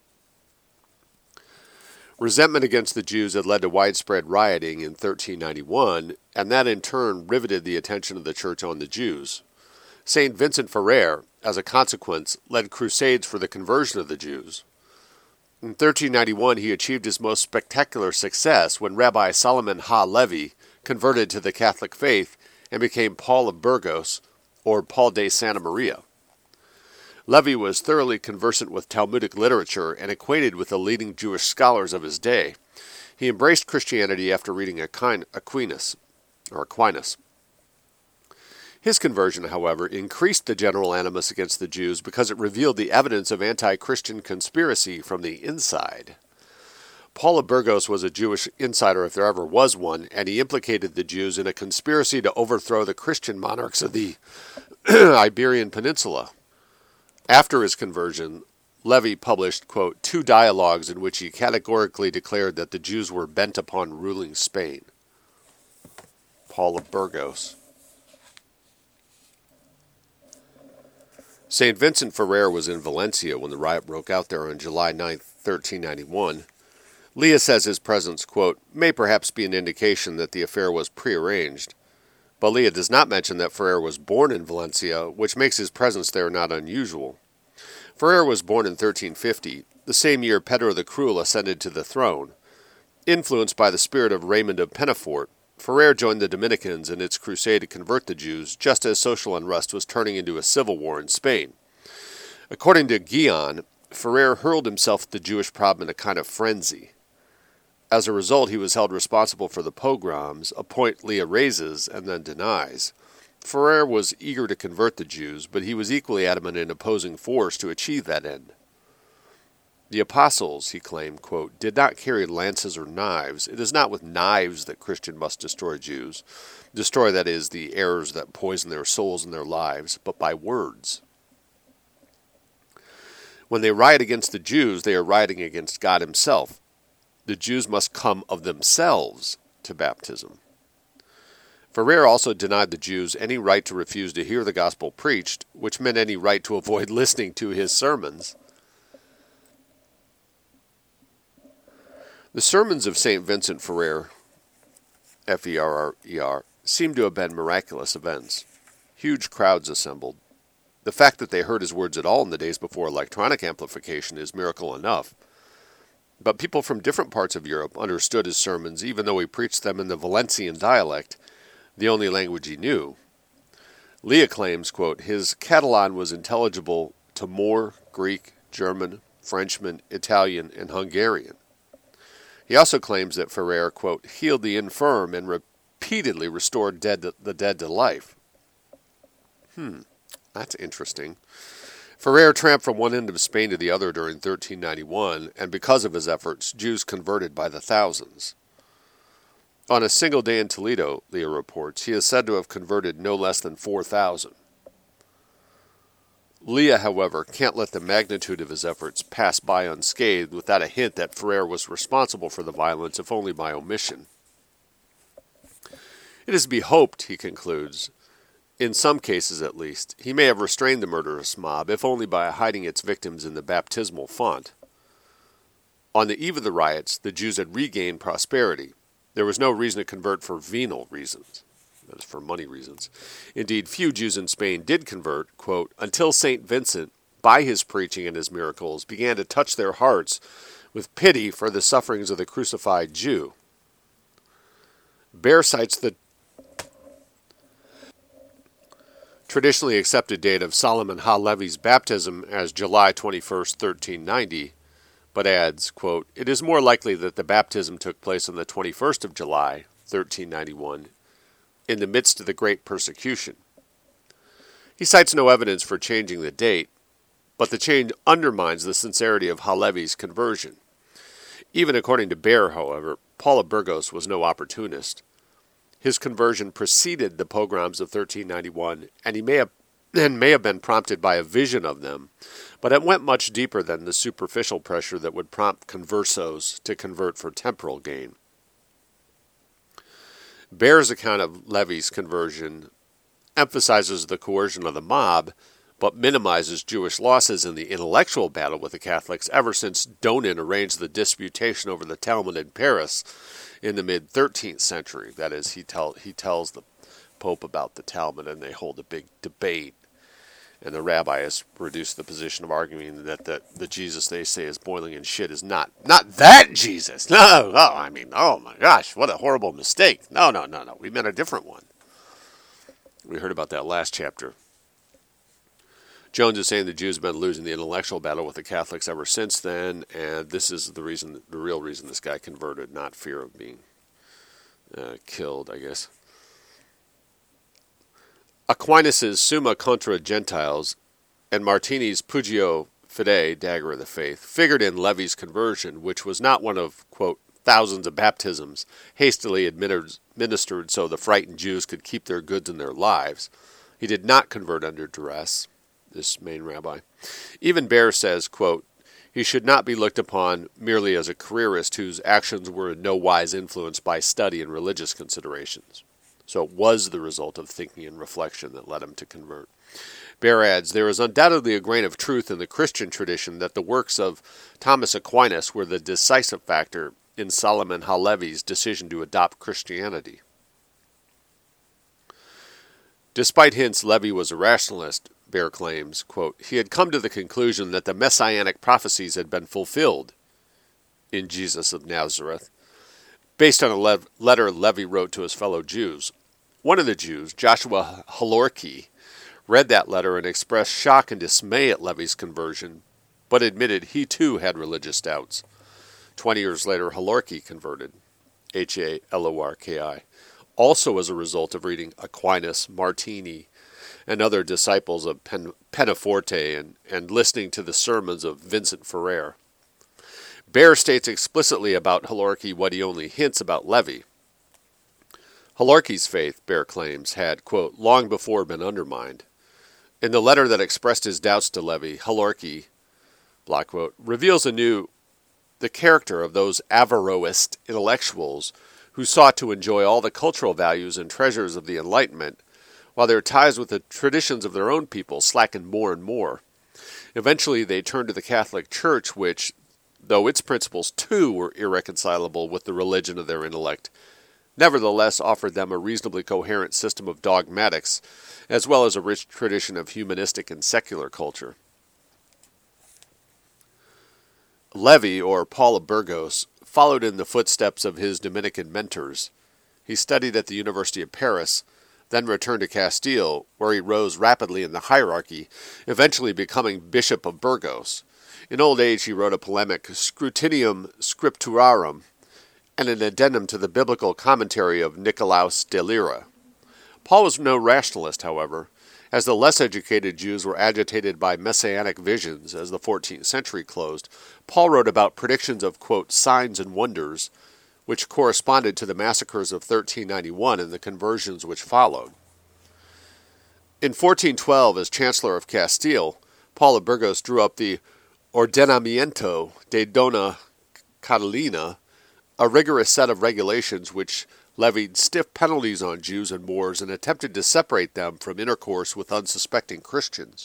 Resentment against the Jews had led to widespread rioting in thirteen ninety-one, and that in turn riveted the attention of the church on the Jews. Saint Vincent Ferrer, as a consequence, led crusades for the conversion of the Jews. In thirteen ninety-one, he achieved his most spectacular success when Rabbi Solomon Ha-Levi converted to the Catholic faith and became Paul of Burgos, or Paul de Santa Maria. Levi was thoroughly conversant with Talmudic literature and acquainted with the leading Jewish scholars of his day. He embraced Christianity after reading Aquinas, or Aquinas. His conversion, however, increased the general animus against the Jews because it revealed the evidence of anti-Christian conspiracy from the inside. Paul of Burgos was a Jewish insider if there ever was one, and he implicated the Jews in a conspiracy to overthrow the Christian monarchs of the Iberian Peninsula. After his conversion, Levi published, quote, two dialogues in which he categorically declared that the Jews were bent upon ruling Spain. Paul of Burgos. Saint Vincent Ferrer was in Valencia when the riot broke out there on July ninth, thirteen ninety-one. Leah says his presence, quote, may perhaps be an indication that the affair was prearranged, but Leah does not mention that Ferrer was born in Valencia, which makes his presence there not unusual. Ferrer was born in thirteen fifty, the same year Pedro the Cruel ascended to the throne. Influenced by the spirit of Raymond of Penafort, Ferrer joined the Dominicans in its crusade to convert the Jews, just as social unrest was turning into a civil war in Spain. According to Guion, Ferrer hurled himself at the Jewish problem in a kind of frenzy. As a result, he was held responsible for the pogroms, a point Leah raises and then denies. Ferrer was eager to convert the Jews, but he was equally adamant in opposing force to achieve that end. The apostles, he claimed, quote, did not carry lances or knives. It is not with knives that Christians must destroy Jews. Destroy, that is, the errors that poison their souls and their lives, but by words. When they riot against the Jews, they are rioting against God himself. The Jews must come of themselves to baptism. Ferrer also denied the Jews any right to refuse to hear the gospel preached, which meant any right to avoid listening to his sermons. The sermons of Saint Vincent Ferrer, F E R R E R, seem to have been miraculous events. Huge crowds assembled. The fact that they heard his words at all in the days before electronic amplification is miracle enough. But people from different parts of Europe understood his sermons even though he preached them in the Valencian dialect, the only language he knew. Leah claims, quote, his Catalan was intelligible to Moor, Greek, German, Frenchman, Italian, and Hungarian. He also claims that Ferrer, quote, healed the infirm and repeatedly restored dead to, the dead to life. Hmm, that's interesting. Ferrer tramped from one end of Spain to the other during thirteen ninety-one, and because of his efforts, Jews converted by the thousands. On a single day in Toledo, Leah reports, he is said to have converted no less than four thousand. Leah, however, can't let the magnitude of his efforts pass by unscathed without a hint that Ferrer was responsible for the violence, if only by omission. It is to be hoped, he concludes, in some cases at least, he may have restrained the murderous mob, if only by hiding its victims in the baptismal font. On the eve of the riots, the Jews had regained prosperity. There was no reason to convert for venal reasons. That is, for money reasons. Indeed, few Jews in Spain did convert, quote, until Saint Vincent, by his preaching and his miracles, began to touch their hearts with pity for the sufferings of the crucified Jew. Baer cites the traditionally accepted date of Solomon Ha-Levi's baptism as July twenty-first, thirteen ninety, but adds, quote, it is more likely that the baptism took place on the twenty-first of July, thirteen ninety-one, in the midst of the great persecution. He cites no evidence for changing the date, but the change undermines the sincerity of Ha-Levi's conversion. Even according to Baer, however, Paul of Burgos was no opportunist. His conversion preceded the pogroms of thirteen ninety-one, and he may have, and may have been prompted by a vision of them, but it went much deeper than the superficial pressure that would prompt conversos to convert for temporal gain. Baer's account of Levi's conversion emphasizes the coercion of the mob, but minimizes Jewish losses in the intellectual battle with the Catholics ever since Donin arranged the disputation over the Talmud in Paris in the mid-thirteenth century. That is, he, tell, he tells the Pope about the Talmud, and they hold a big debate. And the rabbi has reduced the position of arguing that the, the Jesus they say is boiling in shit is not not that Jesus. No, oh, I mean, oh my gosh, what a horrible mistake. No, no, no, no. We meant a different one. We heard about that last chapter. Jones is saying the Jews have been losing the intellectual battle with the Catholics ever since then, and this is the reason, the real reason this guy converted, not fear of being uh, killed, I guess. Aquinas' Summa contra Gentiles and Martini's Pugio Fidei, Dagger of the Faith, figured in Levi's conversion, which was not one of, quote, thousands of baptisms hastily administered so the frightened Jews could keep their goods and their lives. He did not convert under duress, this main rabbi. Even Baer says, quote, he should not be looked upon merely as a careerist whose actions were in no wise influenced by study and religious considerations. So it was the result of thinking and reflection that led him to convert. Baer adds, there is undoubtedly a grain of truth in the Christian tradition that the works of Thomas Aquinas were the decisive factor in Solomon Halevi's decision to adopt Christianity. Despite hints Levi was a rationalist, Baer claims, quote, he had come to the conclusion that the messianic prophecies had been fulfilled in Jesus of Nazareth, based on a le- letter Levi wrote to his fellow Jews. One of the Jews, Joshua Halorki, read that letter and expressed shock and dismay at Levi's conversion, but admitted he too had religious doubts. Twenty years later, Halorki converted, H A L O R K I, also as a result of reading Aquinas, Martini, and other disciples of Pen- Penaforte and, and listening to the sermons of Vincent Ferrer. Baer states explicitly about Halorki what he only hints about Levi. Halorki's faith, Baer claims, had, quote, long before been undermined. In the letter that expressed his doubts to Levi, Halorki, block quote, reveals anew the character of those Averroist intellectuals who sought to enjoy all the cultural values and treasures of the Enlightenment, while their ties with the traditions of their own people slackened more and more. Eventually they turned to the Catholic Church, which, though its principles too were irreconcilable with the religion of their intellect, nevertheless offered them a reasonably coherent system of dogmatics, as well as a rich tradition of humanistic and secular culture. Levi, or Paul of Burgos, followed in the footsteps of his Dominican mentors. He studied at the University of Paris, then returned to Castile, where he rose rapidly in the hierarchy, eventually becoming Bishop of Burgos. In old age he wrote a polemic Scrutinium Scripturarum and an addendum to the biblical commentary of Nicolaus de Lyra. Paul was no rationalist, however, as the less educated Jews were agitated by messianic visions as the fourteenth century closed. Paul wrote about predictions of, quote, signs and wonders, which corresponded to the massacres of thirteen ninety-one and the conversions which followed. In fourteen twelve, as Chancellor of Castile, Paul of Burgos drew up the Ordenamiento de Dona Catalina, a rigorous set of regulations which levied stiff penalties on Jews and Moors and attempted to separate them from intercourse with unsuspecting Christians.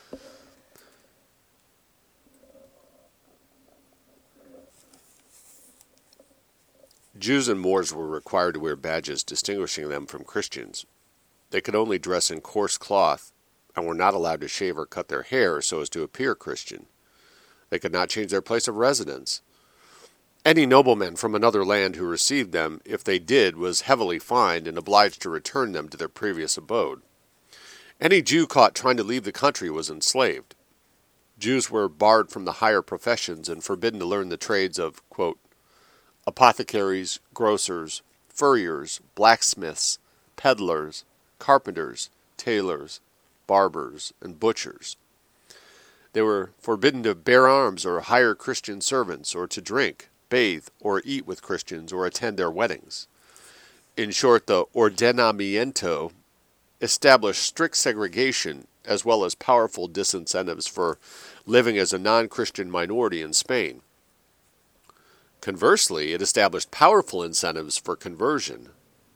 Jews and Moors were required to wear badges distinguishing them from Christians. They could only dress in coarse cloth and were not allowed to shave or cut their hair so as to appear Christian. They could not change their place of residence. Any nobleman from another land who received them, if they did, was heavily fined and obliged to return them to their previous abode. Any Jew caught trying to leave the country was enslaved. Jews were barred from the higher professions and forbidden to learn the trades of, quote, apothecaries, grocers, furriers, blacksmiths, peddlers, carpenters, tailors, barbers, and butchers. They were forbidden to bear arms or hire Christian servants, or to drink, bathe, or eat with Christians, or attend their weddings. In short, the Ordenamiento established strict segregation as well as powerful disincentives for living as a non-Christian minority in Spain. Conversely, it established powerful incentives for conversion.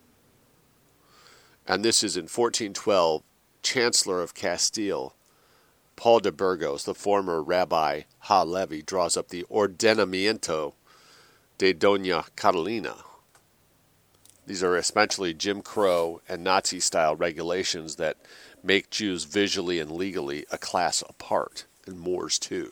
And this is in fourteen twelve, Chancellor of Castile, Paul de Burgos, the former Rabbi Ha Levi, draws up the Ordenamiento de Dona Catalina. These are essentially Jim Crow and Nazi-style regulations that make Jews visually and legally a class apart, and Moors too.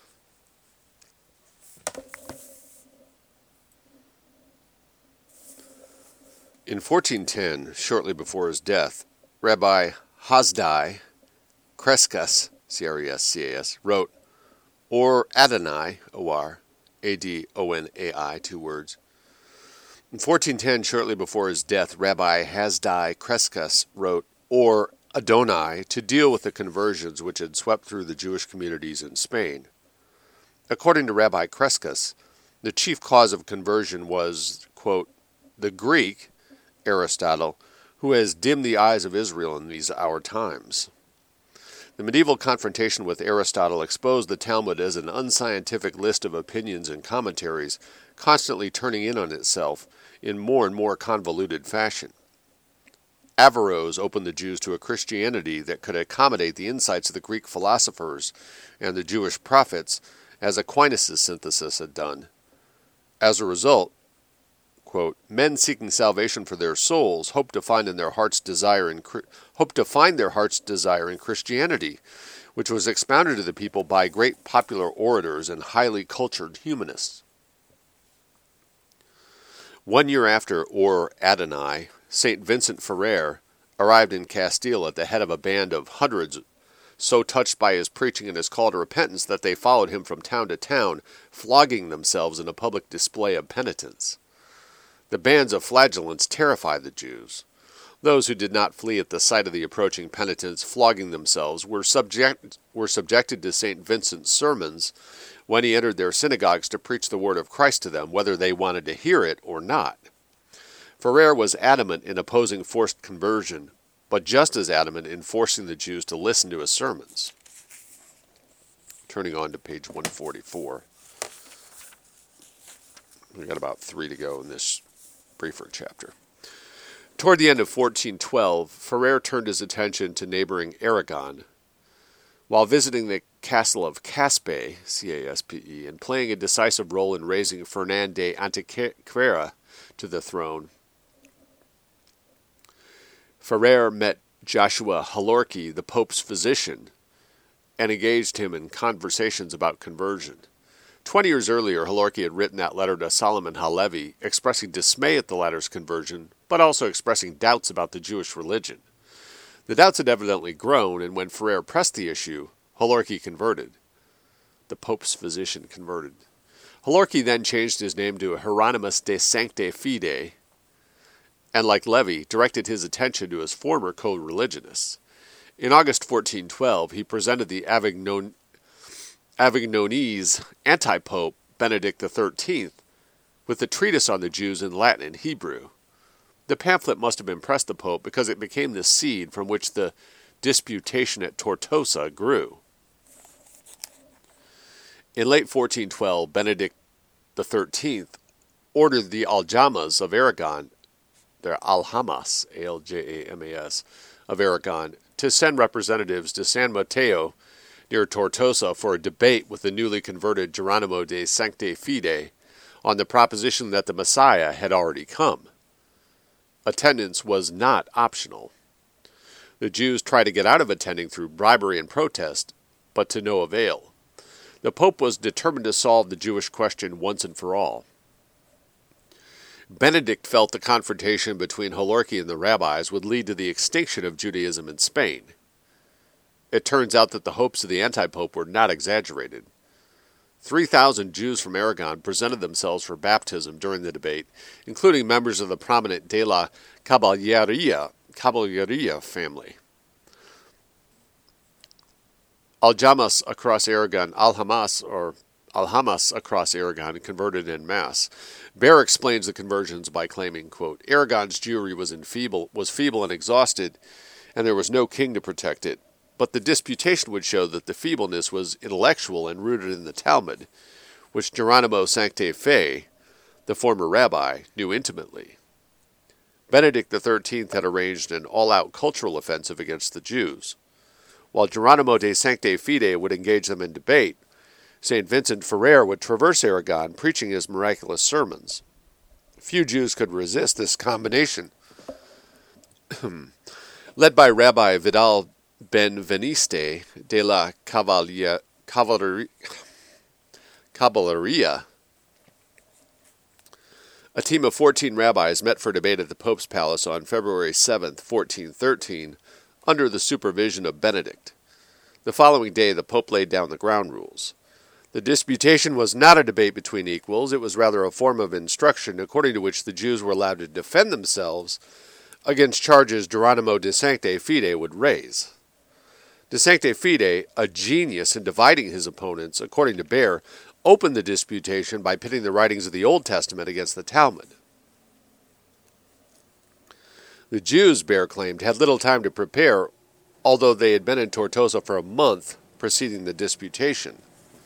In fourteen ten, shortly before his death, Rabbi Hasdai Crescas, C R E S C A S, wrote, Or Adonai, O R, A D O N A I, two words. In fourteen ten, shortly before his death, Rabbi Hasdai Crescas wrote, Or Adonai, to deal with the conversions which had swept through the Jewish communities in Spain. According to Rabbi Crescas, the chief cause of conversion was, quote, the Greek, Aristotle, who has dimmed the eyes of Israel in these our times. The medieval confrontation with Aristotle exposed the Talmud as an unscientific list of opinions and commentaries, constantly turning in on itself in more and more convoluted fashion. Averroes opened the Jews to a Christianity that could accommodate the insights of the Greek philosophers and the Jewish prophets, as Aquinas' synthesis had done. As a result, quote, men seeking salvation for their souls hope to find in their heart's desire in hope to find their heart's desire in Christianity, which was expounded to the people by great popular orators and highly cultured humanists. One year after Or Adonai, Saint Vincent Ferrer arrived in Castile at the head of a band of hundreds, so touched by his preaching and his call to repentance that they followed him from town to town, flogging themselves in a public display of penitence. The bands of flagellants terrified the Jews. Those who did not flee at the sight of the approaching penitents flogging themselves were, subject, were subjected to Saint Vincent's sermons when he entered their synagogues to preach the word of Christ to them, whether they wanted to hear it or not. Ferrer was adamant in opposing forced conversion, but just as adamant in forcing the Jews to listen to his sermons. Turning on to page one forty-four. We've got about three to go in this briefer chapter. Toward the end of fourteen twelve, Ferrer turned his attention to neighboring Aragon. While visiting the castle of Caspe, C A S P E, and playing a decisive role in raising Fernand de Antequera to the throne, Ferrer met Joshua Halorki, the Pope's physician, and engaged him in conversations about conversion. Twenty years earlier, Halorki had written that letter to Solomon Halevi, expressing dismay at the latter's conversion, but also expressing doubts about the Jewish religion. The doubts had evidently grown, and when Ferrer pressed the issue, Halorki converted. The Pope's physician converted. Halorki then changed his name to Hieronymus de Sancte Fide, and like Levi, directed his attention to his former co-religionists. In August fourteen twelve, he presented the Avignon Avignonese anti-pope Benedict the thirteenth with a treatise on the Jews in Latin and Hebrew. The pamphlet must have impressed the pope because it became the seed from which the disputation at Tortosa grew. In late fourteen twelve, Benedict the thirteenth ordered the Aljamas of Aragon, their Aljamas, A L J A M A S, of Aragon, to send representatives to San Mateo near Tortosa for a debate with the newly converted Geronimo de Sancte Fide on the proposition that the Messiah had already come. Attendance was not optional. The Jews tried to get out of attending through bribery and protest, but to no avail. The Pope was determined to solve the Jewish question once and for all. Benedict felt the confrontation between Halorki and the rabbis would lead to the extinction of Judaism in Spain. It turns out that the hopes of the anti-pope were not exaggerated. Three thousand Jews from Aragon presented themselves for baptism during the debate, including members of the prominent De la Caballeria, Caballeria family. Aljamas across Aragon, Aljamas, or Aljamas across Aragon converted en masse. Baer explains the conversions by claiming, quote, Aragon's Jewry was, in feeble, was feeble and exhausted, and there was no king to protect it. But the disputation would show that the feebleness was intellectual and rooted in the Talmud, which Geronimo Sancte Fe, the former rabbi, knew intimately. Benedict the thirteenth had arranged an all-out cultural offensive against the Jews. While Geronimo de Sancte Fide would engage them in debate, Saint Vincent Ferrer would traverse Aragon preaching his miraculous sermons. Few Jews could resist this combination. Led by Rabbi Vidal Benveniste de la Cavalleria, Cavalleria, Caballeria, a team of fourteen rabbis met for debate at the Pope's Palace on February seventh, fourteen thirteen, under the supervision of Benedict. The following day, the Pope laid down the ground rules. The disputation was not a debate between equals. It was rather a form of instruction according to which the Jews were allowed to defend themselves against charges Geronimo de Sancte Fide would raise. De Sancte Fide, a genius in dividing his opponents, according to Baer, opened the disputation by pitting the writings of the Old Testament against the Talmud. The Jews, Baer claimed, had little time to prepare, although they had been in Tortosa for a month preceding the disputation.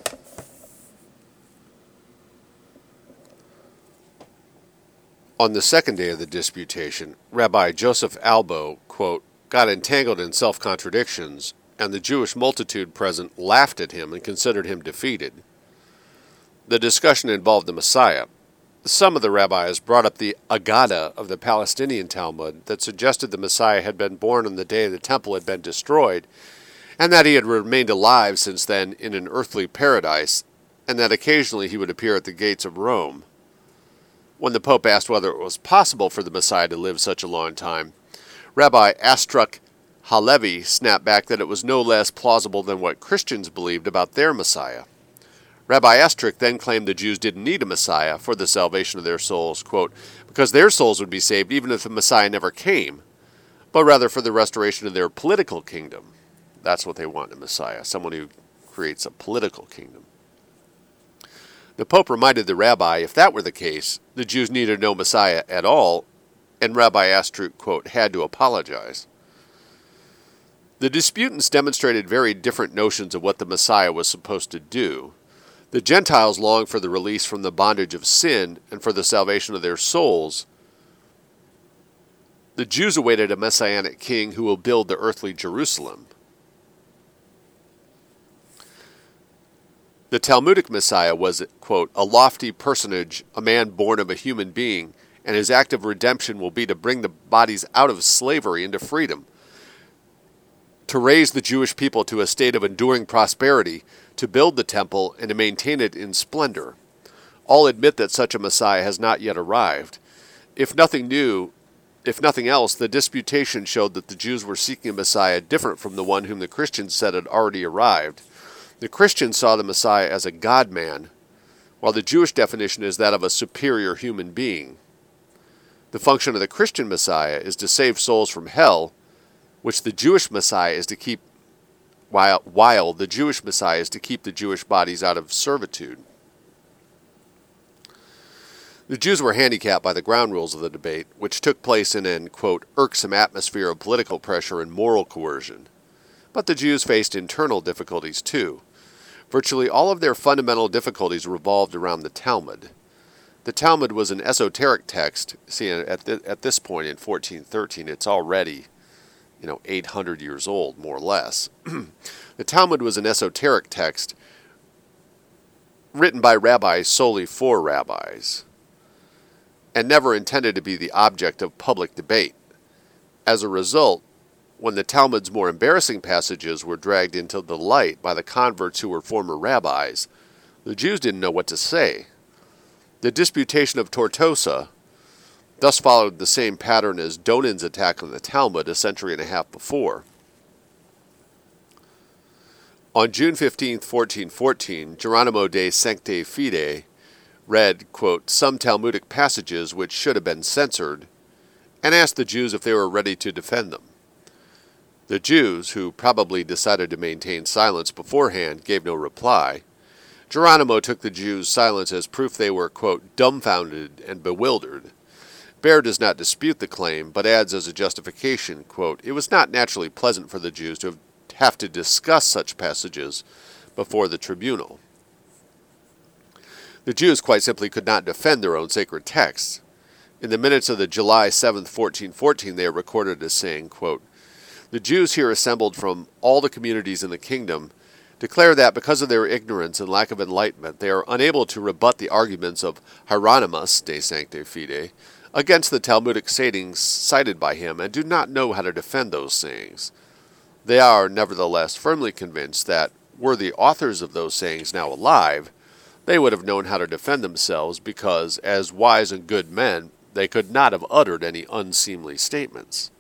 On the second day of the disputation, Rabbi Joseph Albo, quote, got entangled in self-contradictions, and the Jewish multitude present laughed at him and considered him defeated. The discussion involved the Messiah. Some of the rabbis brought up the Agada of the Palestinian Talmud that suggested the Messiah had been born on the day the temple had been destroyed, and that he had remained alive since then in an earthly paradise, and that occasionally he would appear at the gates of Rome. When the Pope asked whether it was possible for the Messiah to live such a long time, Rabbi Astruk Halevi snapped back that it was no less plausible than what Christians believed about their Messiah. Rabbi Astruk then claimed the Jews didn't need a Messiah for the salvation of their souls, quote, because their souls would be saved even if the Messiah never came, but rather for the restoration of their political kingdom. That's what they want in a Messiah, someone who creates a political kingdom. The Pope reminded the rabbi, if that were the case, the Jews needed no Messiah at all, and Rabbi Astruk, quote, had to apologize. The disputants demonstrated very different notions of what the Messiah was supposed to do. The Gentiles longed for the release from the bondage of sin and for the salvation of their souls. The Jews awaited a messianic king who will build the earthly Jerusalem. The Talmudic Messiah was, quote, a lofty personage, a man born of a human being, and his act of redemption will be to bring the bodies out of slavery into freedom, to raise the Jewish people to a state of enduring prosperity, to build the temple, and to maintain it in splendor. All admit that such a Messiah has not yet arrived. If nothing new, if nothing else, the disputation showed that the Jews were seeking a Messiah different from the one whom the Christians said had already arrived. The Christians saw the Messiah as a God-man, while the Jewish definition is that of a superior human being. The function of the Christian Messiah is to save souls from hell, which the Jewish Messiah is to keep, while, while the Jewish Messiah is to keep the Jewish bodies out of servitude. The Jews were handicapped by the ground rules of the debate, which took place in an, quote, irksome atmosphere of political pressure and moral coercion. But the Jews faced internal difficulties too. Virtually all of their fundamental difficulties revolved around the Talmud. The Talmud was an esoteric text. See, at, th- at this point in fourteen thirteen, it's already, you know, eight hundred years old, more or less. The Talmud was an esoteric text written by rabbis solely for rabbis, and never intended to be the object of public debate. As a result, when the Talmud's more embarrassing passages were dragged into the light by the converts who were former rabbis, the Jews didn't know what to say. The disputation of Tortosa thus followed the same pattern as Donin's attack on the Talmud a century and a half before. On June fifteenth, fourteen fourteen, Geronimo de Sancte Fide read, quote, some Talmudic passages which should have been censored, and asked the Jews if they were ready to defend them. The Jews, who probably decided to maintain silence beforehand, gave no reply. Geronimo took the Jews' silence as proof they were, quote, dumbfounded and bewildered. Baer does not dispute the claim, but adds as a justification, quote, it was not naturally pleasant for the Jews to have to discuss such passages before the tribunal. The Jews quite simply could not defend their own sacred texts. In the minutes of the July seventh, fourteen fourteen, they are recorded as saying, quote, the Jews here assembled from all the communities in the kingdom declare that because of their ignorance and lack of enlightenment, they are unable to rebut the arguments of Hieronymus de Sancte Fide against the Talmudic sayings cited by him, and do not know how to defend those sayings. They are, nevertheless, firmly convinced that, were the authors of those sayings now alive, they would have known how to defend themselves because, as wise and good men, they could not have uttered any unseemly statements.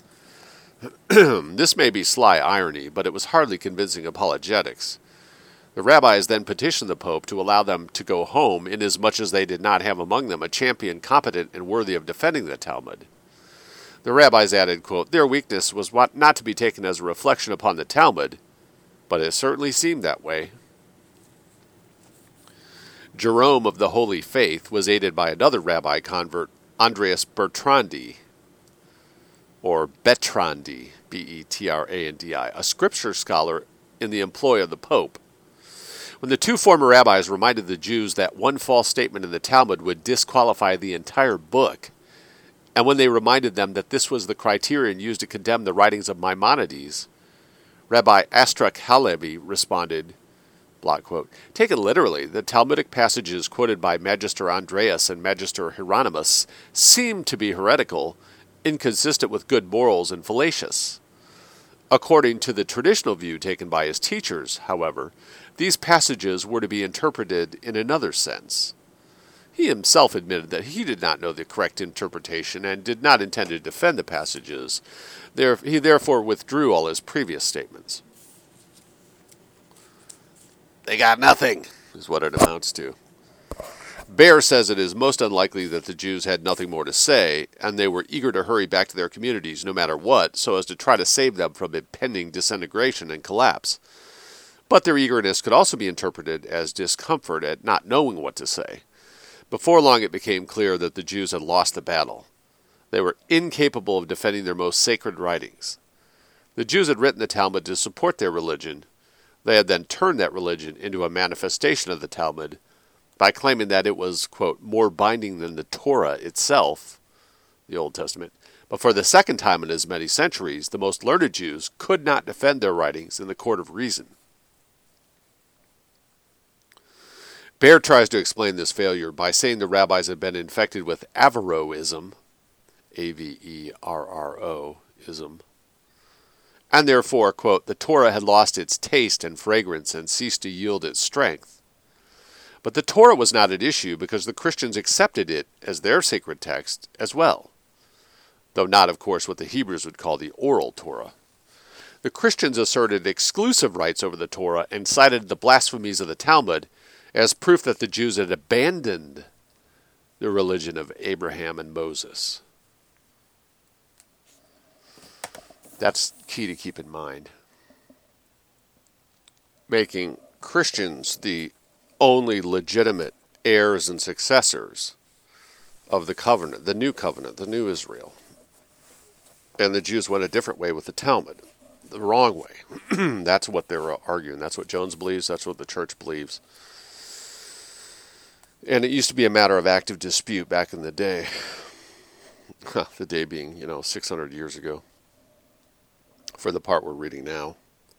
This may be sly irony, but it was hardly convincing apologetics. The rabbis then petitioned the Pope to allow them to go home, inasmuch as they did not have among them a champion competent and worthy of defending the Talmud. The rabbis added, quote, "Their weakness was not to be taken as a reflection upon the Talmud, but it certainly seemed that way." Jerome of the Holy Faith was aided by another rabbi convert, Andreas Bertrandi, or Betrandi, B E T R A N D I, a scripture scholar in the employ of the Pope. When the two former rabbis reminded the Jews that one false statement in the Talmud would disqualify the entire book, and when they reminded them that this was the criterion used to condemn the writings of Maimonides, Rabbi Astruc Halevi responded, block quote, "Taken literally, the Talmudic passages quoted by Magister Andreas and Magister Hieronymus seem to be heretical, inconsistent with good morals, and fallacious. According to the traditional view taken by his teachers, however, these passages were to be interpreted in another sense." He himself admitted that he did not know the correct interpretation and did not intend to defend the passages. There, he therefore withdrew all his previous statements. They got nothing, is what it amounts to. Baer says it is most unlikely that the Jews had nothing more to say, and they were eager to hurry back to their communities no matter what, so as to try to save them from impending disintegration and collapse. But their eagerness could also be interpreted as discomfort at not knowing what to say. Before long it became clear that the Jews had lost the battle. They were incapable of defending their most sacred writings. The Jews had written the Talmud to support their religion. They had then turned that religion into a manifestation of the Talmud by claiming that it was, quote, more binding than the Torah itself, the Old Testament. But for the second time in as many centuries, the most learned Jews could not defend their writings in the court of reason. Baer tries to explain this failure by saying the rabbis had been infected with Averroism, A V E R R O, ism, and therefore, quote, the Torah had lost its taste and fragrance and ceased to yield its strength. But the Torah was not at issue because the Christians accepted it as their sacred text as well, though not, of course, what the Hebrews would call the oral Torah. The Christians asserted exclusive rights over the Torah and cited the blasphemies of the Talmud as proof that the Jews had abandoned the religion of Abraham and Moses. That's key to keep in mind. Making Christians the only legitimate heirs and successors of the covenant, the new covenant, the new Israel. And the Jews went a different way with the Talmud, the wrong way. That's what they're arguing. That's what Jones believes. That's what the church believes. And it used to be a matter of active dispute back in the day. The day being, you know, six hundred years ago. For the part we're reading now.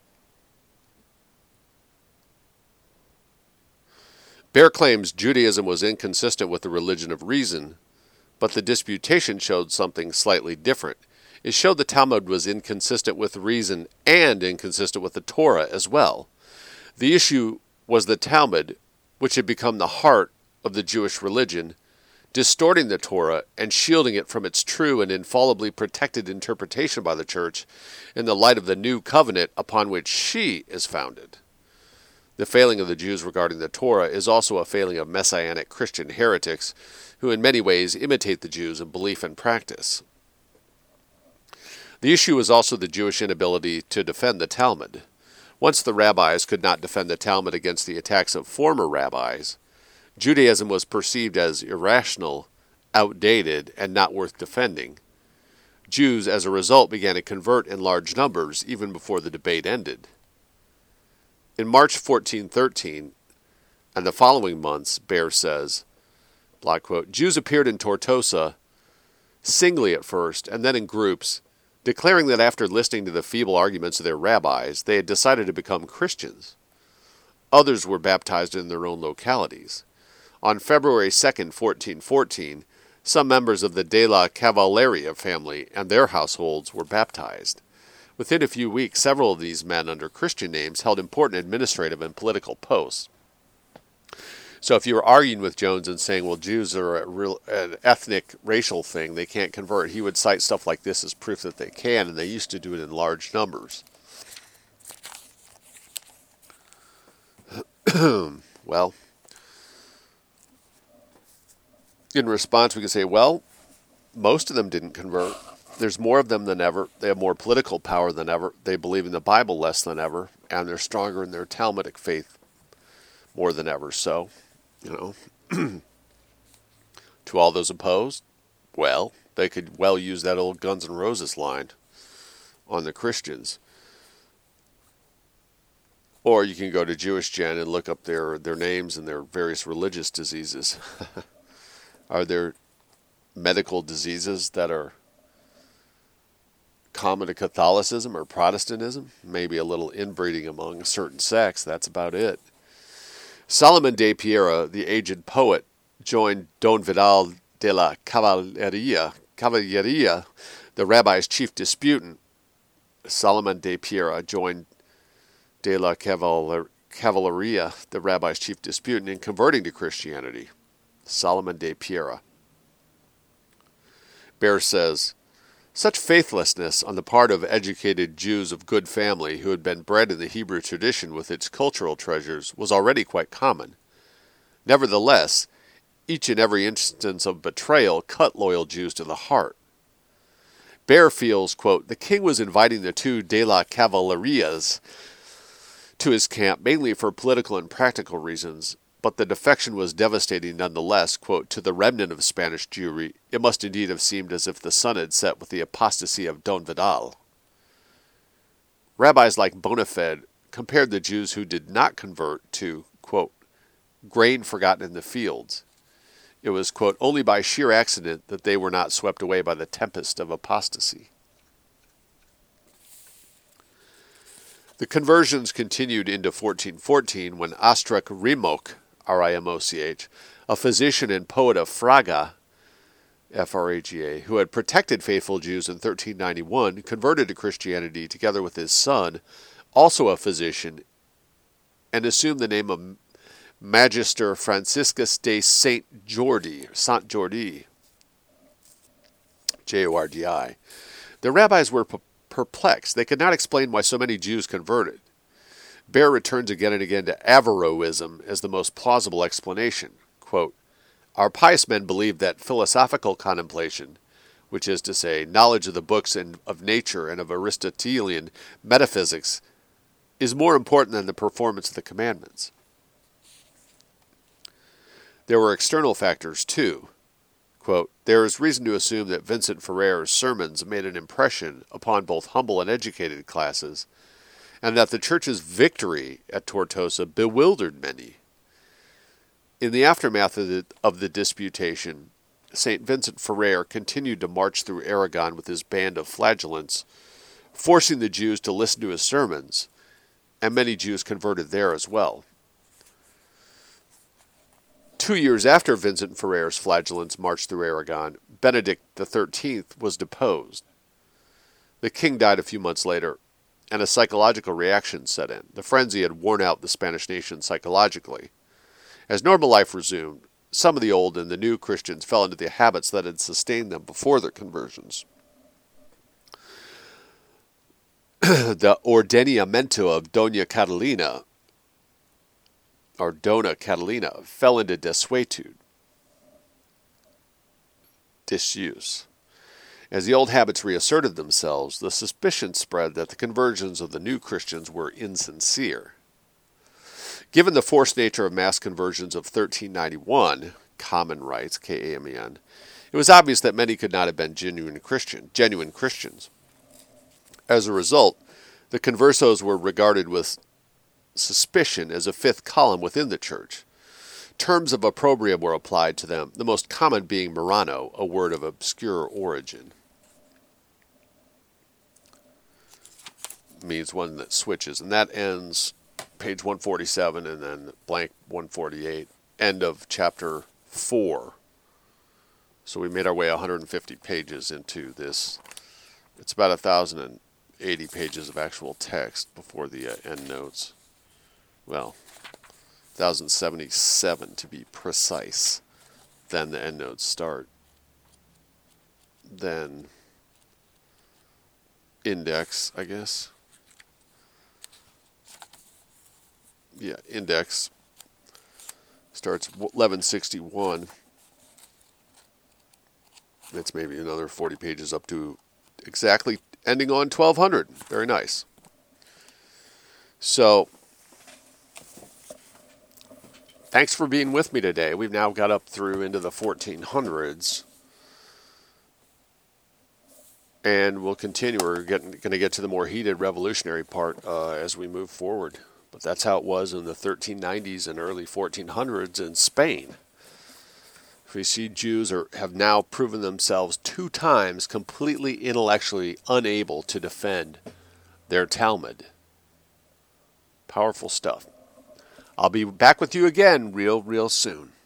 Baer claims Judaism was inconsistent with the religion of reason, but the disputation showed something slightly different. It showed the Talmud was inconsistent with reason and inconsistent with the Torah as well. The issue was the Talmud, which had become the heart of the Jewish religion, distorting the Torah and shielding it from its true and infallibly protected interpretation by the Church in the light of the new covenant upon which she is founded. The failing of the Jews regarding the Torah is also a failing of Messianic Christian heretics who in many ways imitate the Jews in belief and practice. The issue is also the Jewish inability to defend the Talmud. Once the rabbis could not defend the Talmud against the attacks of former rabbis, Judaism was perceived as irrational, outdated, and not worth defending. Jews, as a result, began to convert in large numbers even before the debate ended. In March fourteen thirteen, and the following months, Baer says, block quote, Jews appeared in Tortosa, singly at first, and then in groups, declaring that after listening to the feeble arguments of their rabbis, they had decided to become Christians. Others were baptized in their own localities. On February second, fourteen fourteen, some members of the De la Cavalleria family and their households were baptized. Within a few weeks, several of these men under Christian names held important administrative and political posts. So if you were arguing with Jones and saying, well, Jews are a real, an ethnic, racial thing, they can't convert, he would cite stuff like this as proof that they can, and they used to do it in large numbers. Well, in response, we can say, well, most of them didn't convert. There's more of them than ever. They have more political power than ever. They believe in the Bible less than ever, and they're stronger in their Talmudic faith more than ever. So, you know, to all those opposed, well, they could well use that old Guns N' Roses line on the Christians. Or you can go to Jewish Gen and look up their, their names and their various religious diseases. Are there medical diseases that are common to Catholicism or Protestantism? Maybe a little inbreeding among a certain sects. That's about it. Solomon de Piera, the aged poet, joined Don Vidal de la Cavalleria, Cavalleria, the rabbi's chief disputant. Solomon de Piera joined de la Cavalleria, the rabbi's chief disputant, in converting to Christianity. Solomon de Piera. Baer says, such faithlessness on the part of educated Jews of good family who had been bred in the Hebrew tradition with its cultural treasures was already quite common. Nevertheless, each and every instance of betrayal cut loyal Jews to the heart. Baer feels, quote, the king was inviting the two de la Cavallerias to his camp mainly for political and practical reasons, but the defection was devastating nonetheless. Quote, to the remnant of Spanish Jewry, it must indeed have seemed as if the sun had set with the apostasy of Don Vidal. Rabbis like Bonafed compared the Jews who did not convert to, quote, grain forgotten in the fields. It was, quote, only by sheer accident that they were not swept away by the tempest of apostasy. The conversions continued into fourteen fourteen when Ostrach Rimoch, R I M O C H, a physician and poet of Fraga, F R A G A, who had protected faithful Jews in thirteen ninety-one, converted to Christianity together with his son, also a physician, and assumed the name of Magister Franciscus de Saint Jordi, Saint Jordi, J O R D I. The rabbis were perplexed. They could not explain why so many Jews converted. Baer returns again and again to Averroism as the most plausible explanation. Quote, our pious men believed that philosophical contemplation, which is to say, knowledge of the books and of nature and of Aristotelian metaphysics, is more important than the performance of the commandments. There were external factors, too. Quote, there is reason to assume that Vincent Ferrer's sermons made an impression upon both humble and educated classes, and that the church's victory at Tortosa bewildered many. In the aftermath of the, of the disputation, Saint Vincent Ferrer continued to march through Aragon with his band of flagellants, forcing the Jews to listen to his sermons, and many Jews converted there as well. Two years after Vincent Ferrer's flagellants marched through Aragon, Benedict the thirteenth was deposed. The king died a few months later, and a psychological reaction set in. The frenzy had worn out the Spanish nation psychologically. As normal life resumed, some of the old and the new Christians fell into the habits that had sustained them before their conversions. The ordenamiento of Dona Catalina, or Dona Catalina, fell into desuetude, disuse. As the old habits reasserted themselves, the suspicion spread that the conversions of the new Christians were insincere. Given the forced nature of mass conversions of thirteen ninety-one, common rites, K A M E N, it was obvious that many could not have been genuine Christian, genuine Christians. As a result, the conversos were regarded with suspicion as a fifth column within the church. Terms of opprobrium were applied to them, the most common being Marrano, a word of obscure origin. Means one that switches, and that ends page one forty-seven and then blank one forty-eight, end of chapter four. So we made our way one hundred fifty pages into this. It's about one thousand eighty pages of actual text before the uh, end notes. Well, one thousand seventy-seven to be precise. Then the end notes start. Then index, I guess. Yeah, index starts eleven sixty-one. It's maybe another forty pages up to exactly ending on twelve hundred. Very nice. So, thanks for being with me today. We've now got up through into the fourteen hundreds. And we'll continue. We're going to get to the more heated revolutionary part uh, as we move forward. But that's how it was in the thirteen nineties and early fourteen hundreds in Spain. We see Jews are, have now proven themselves two times completely intellectually unable to defend their Talmud. Powerful stuff. I'll be back with you again real, real soon.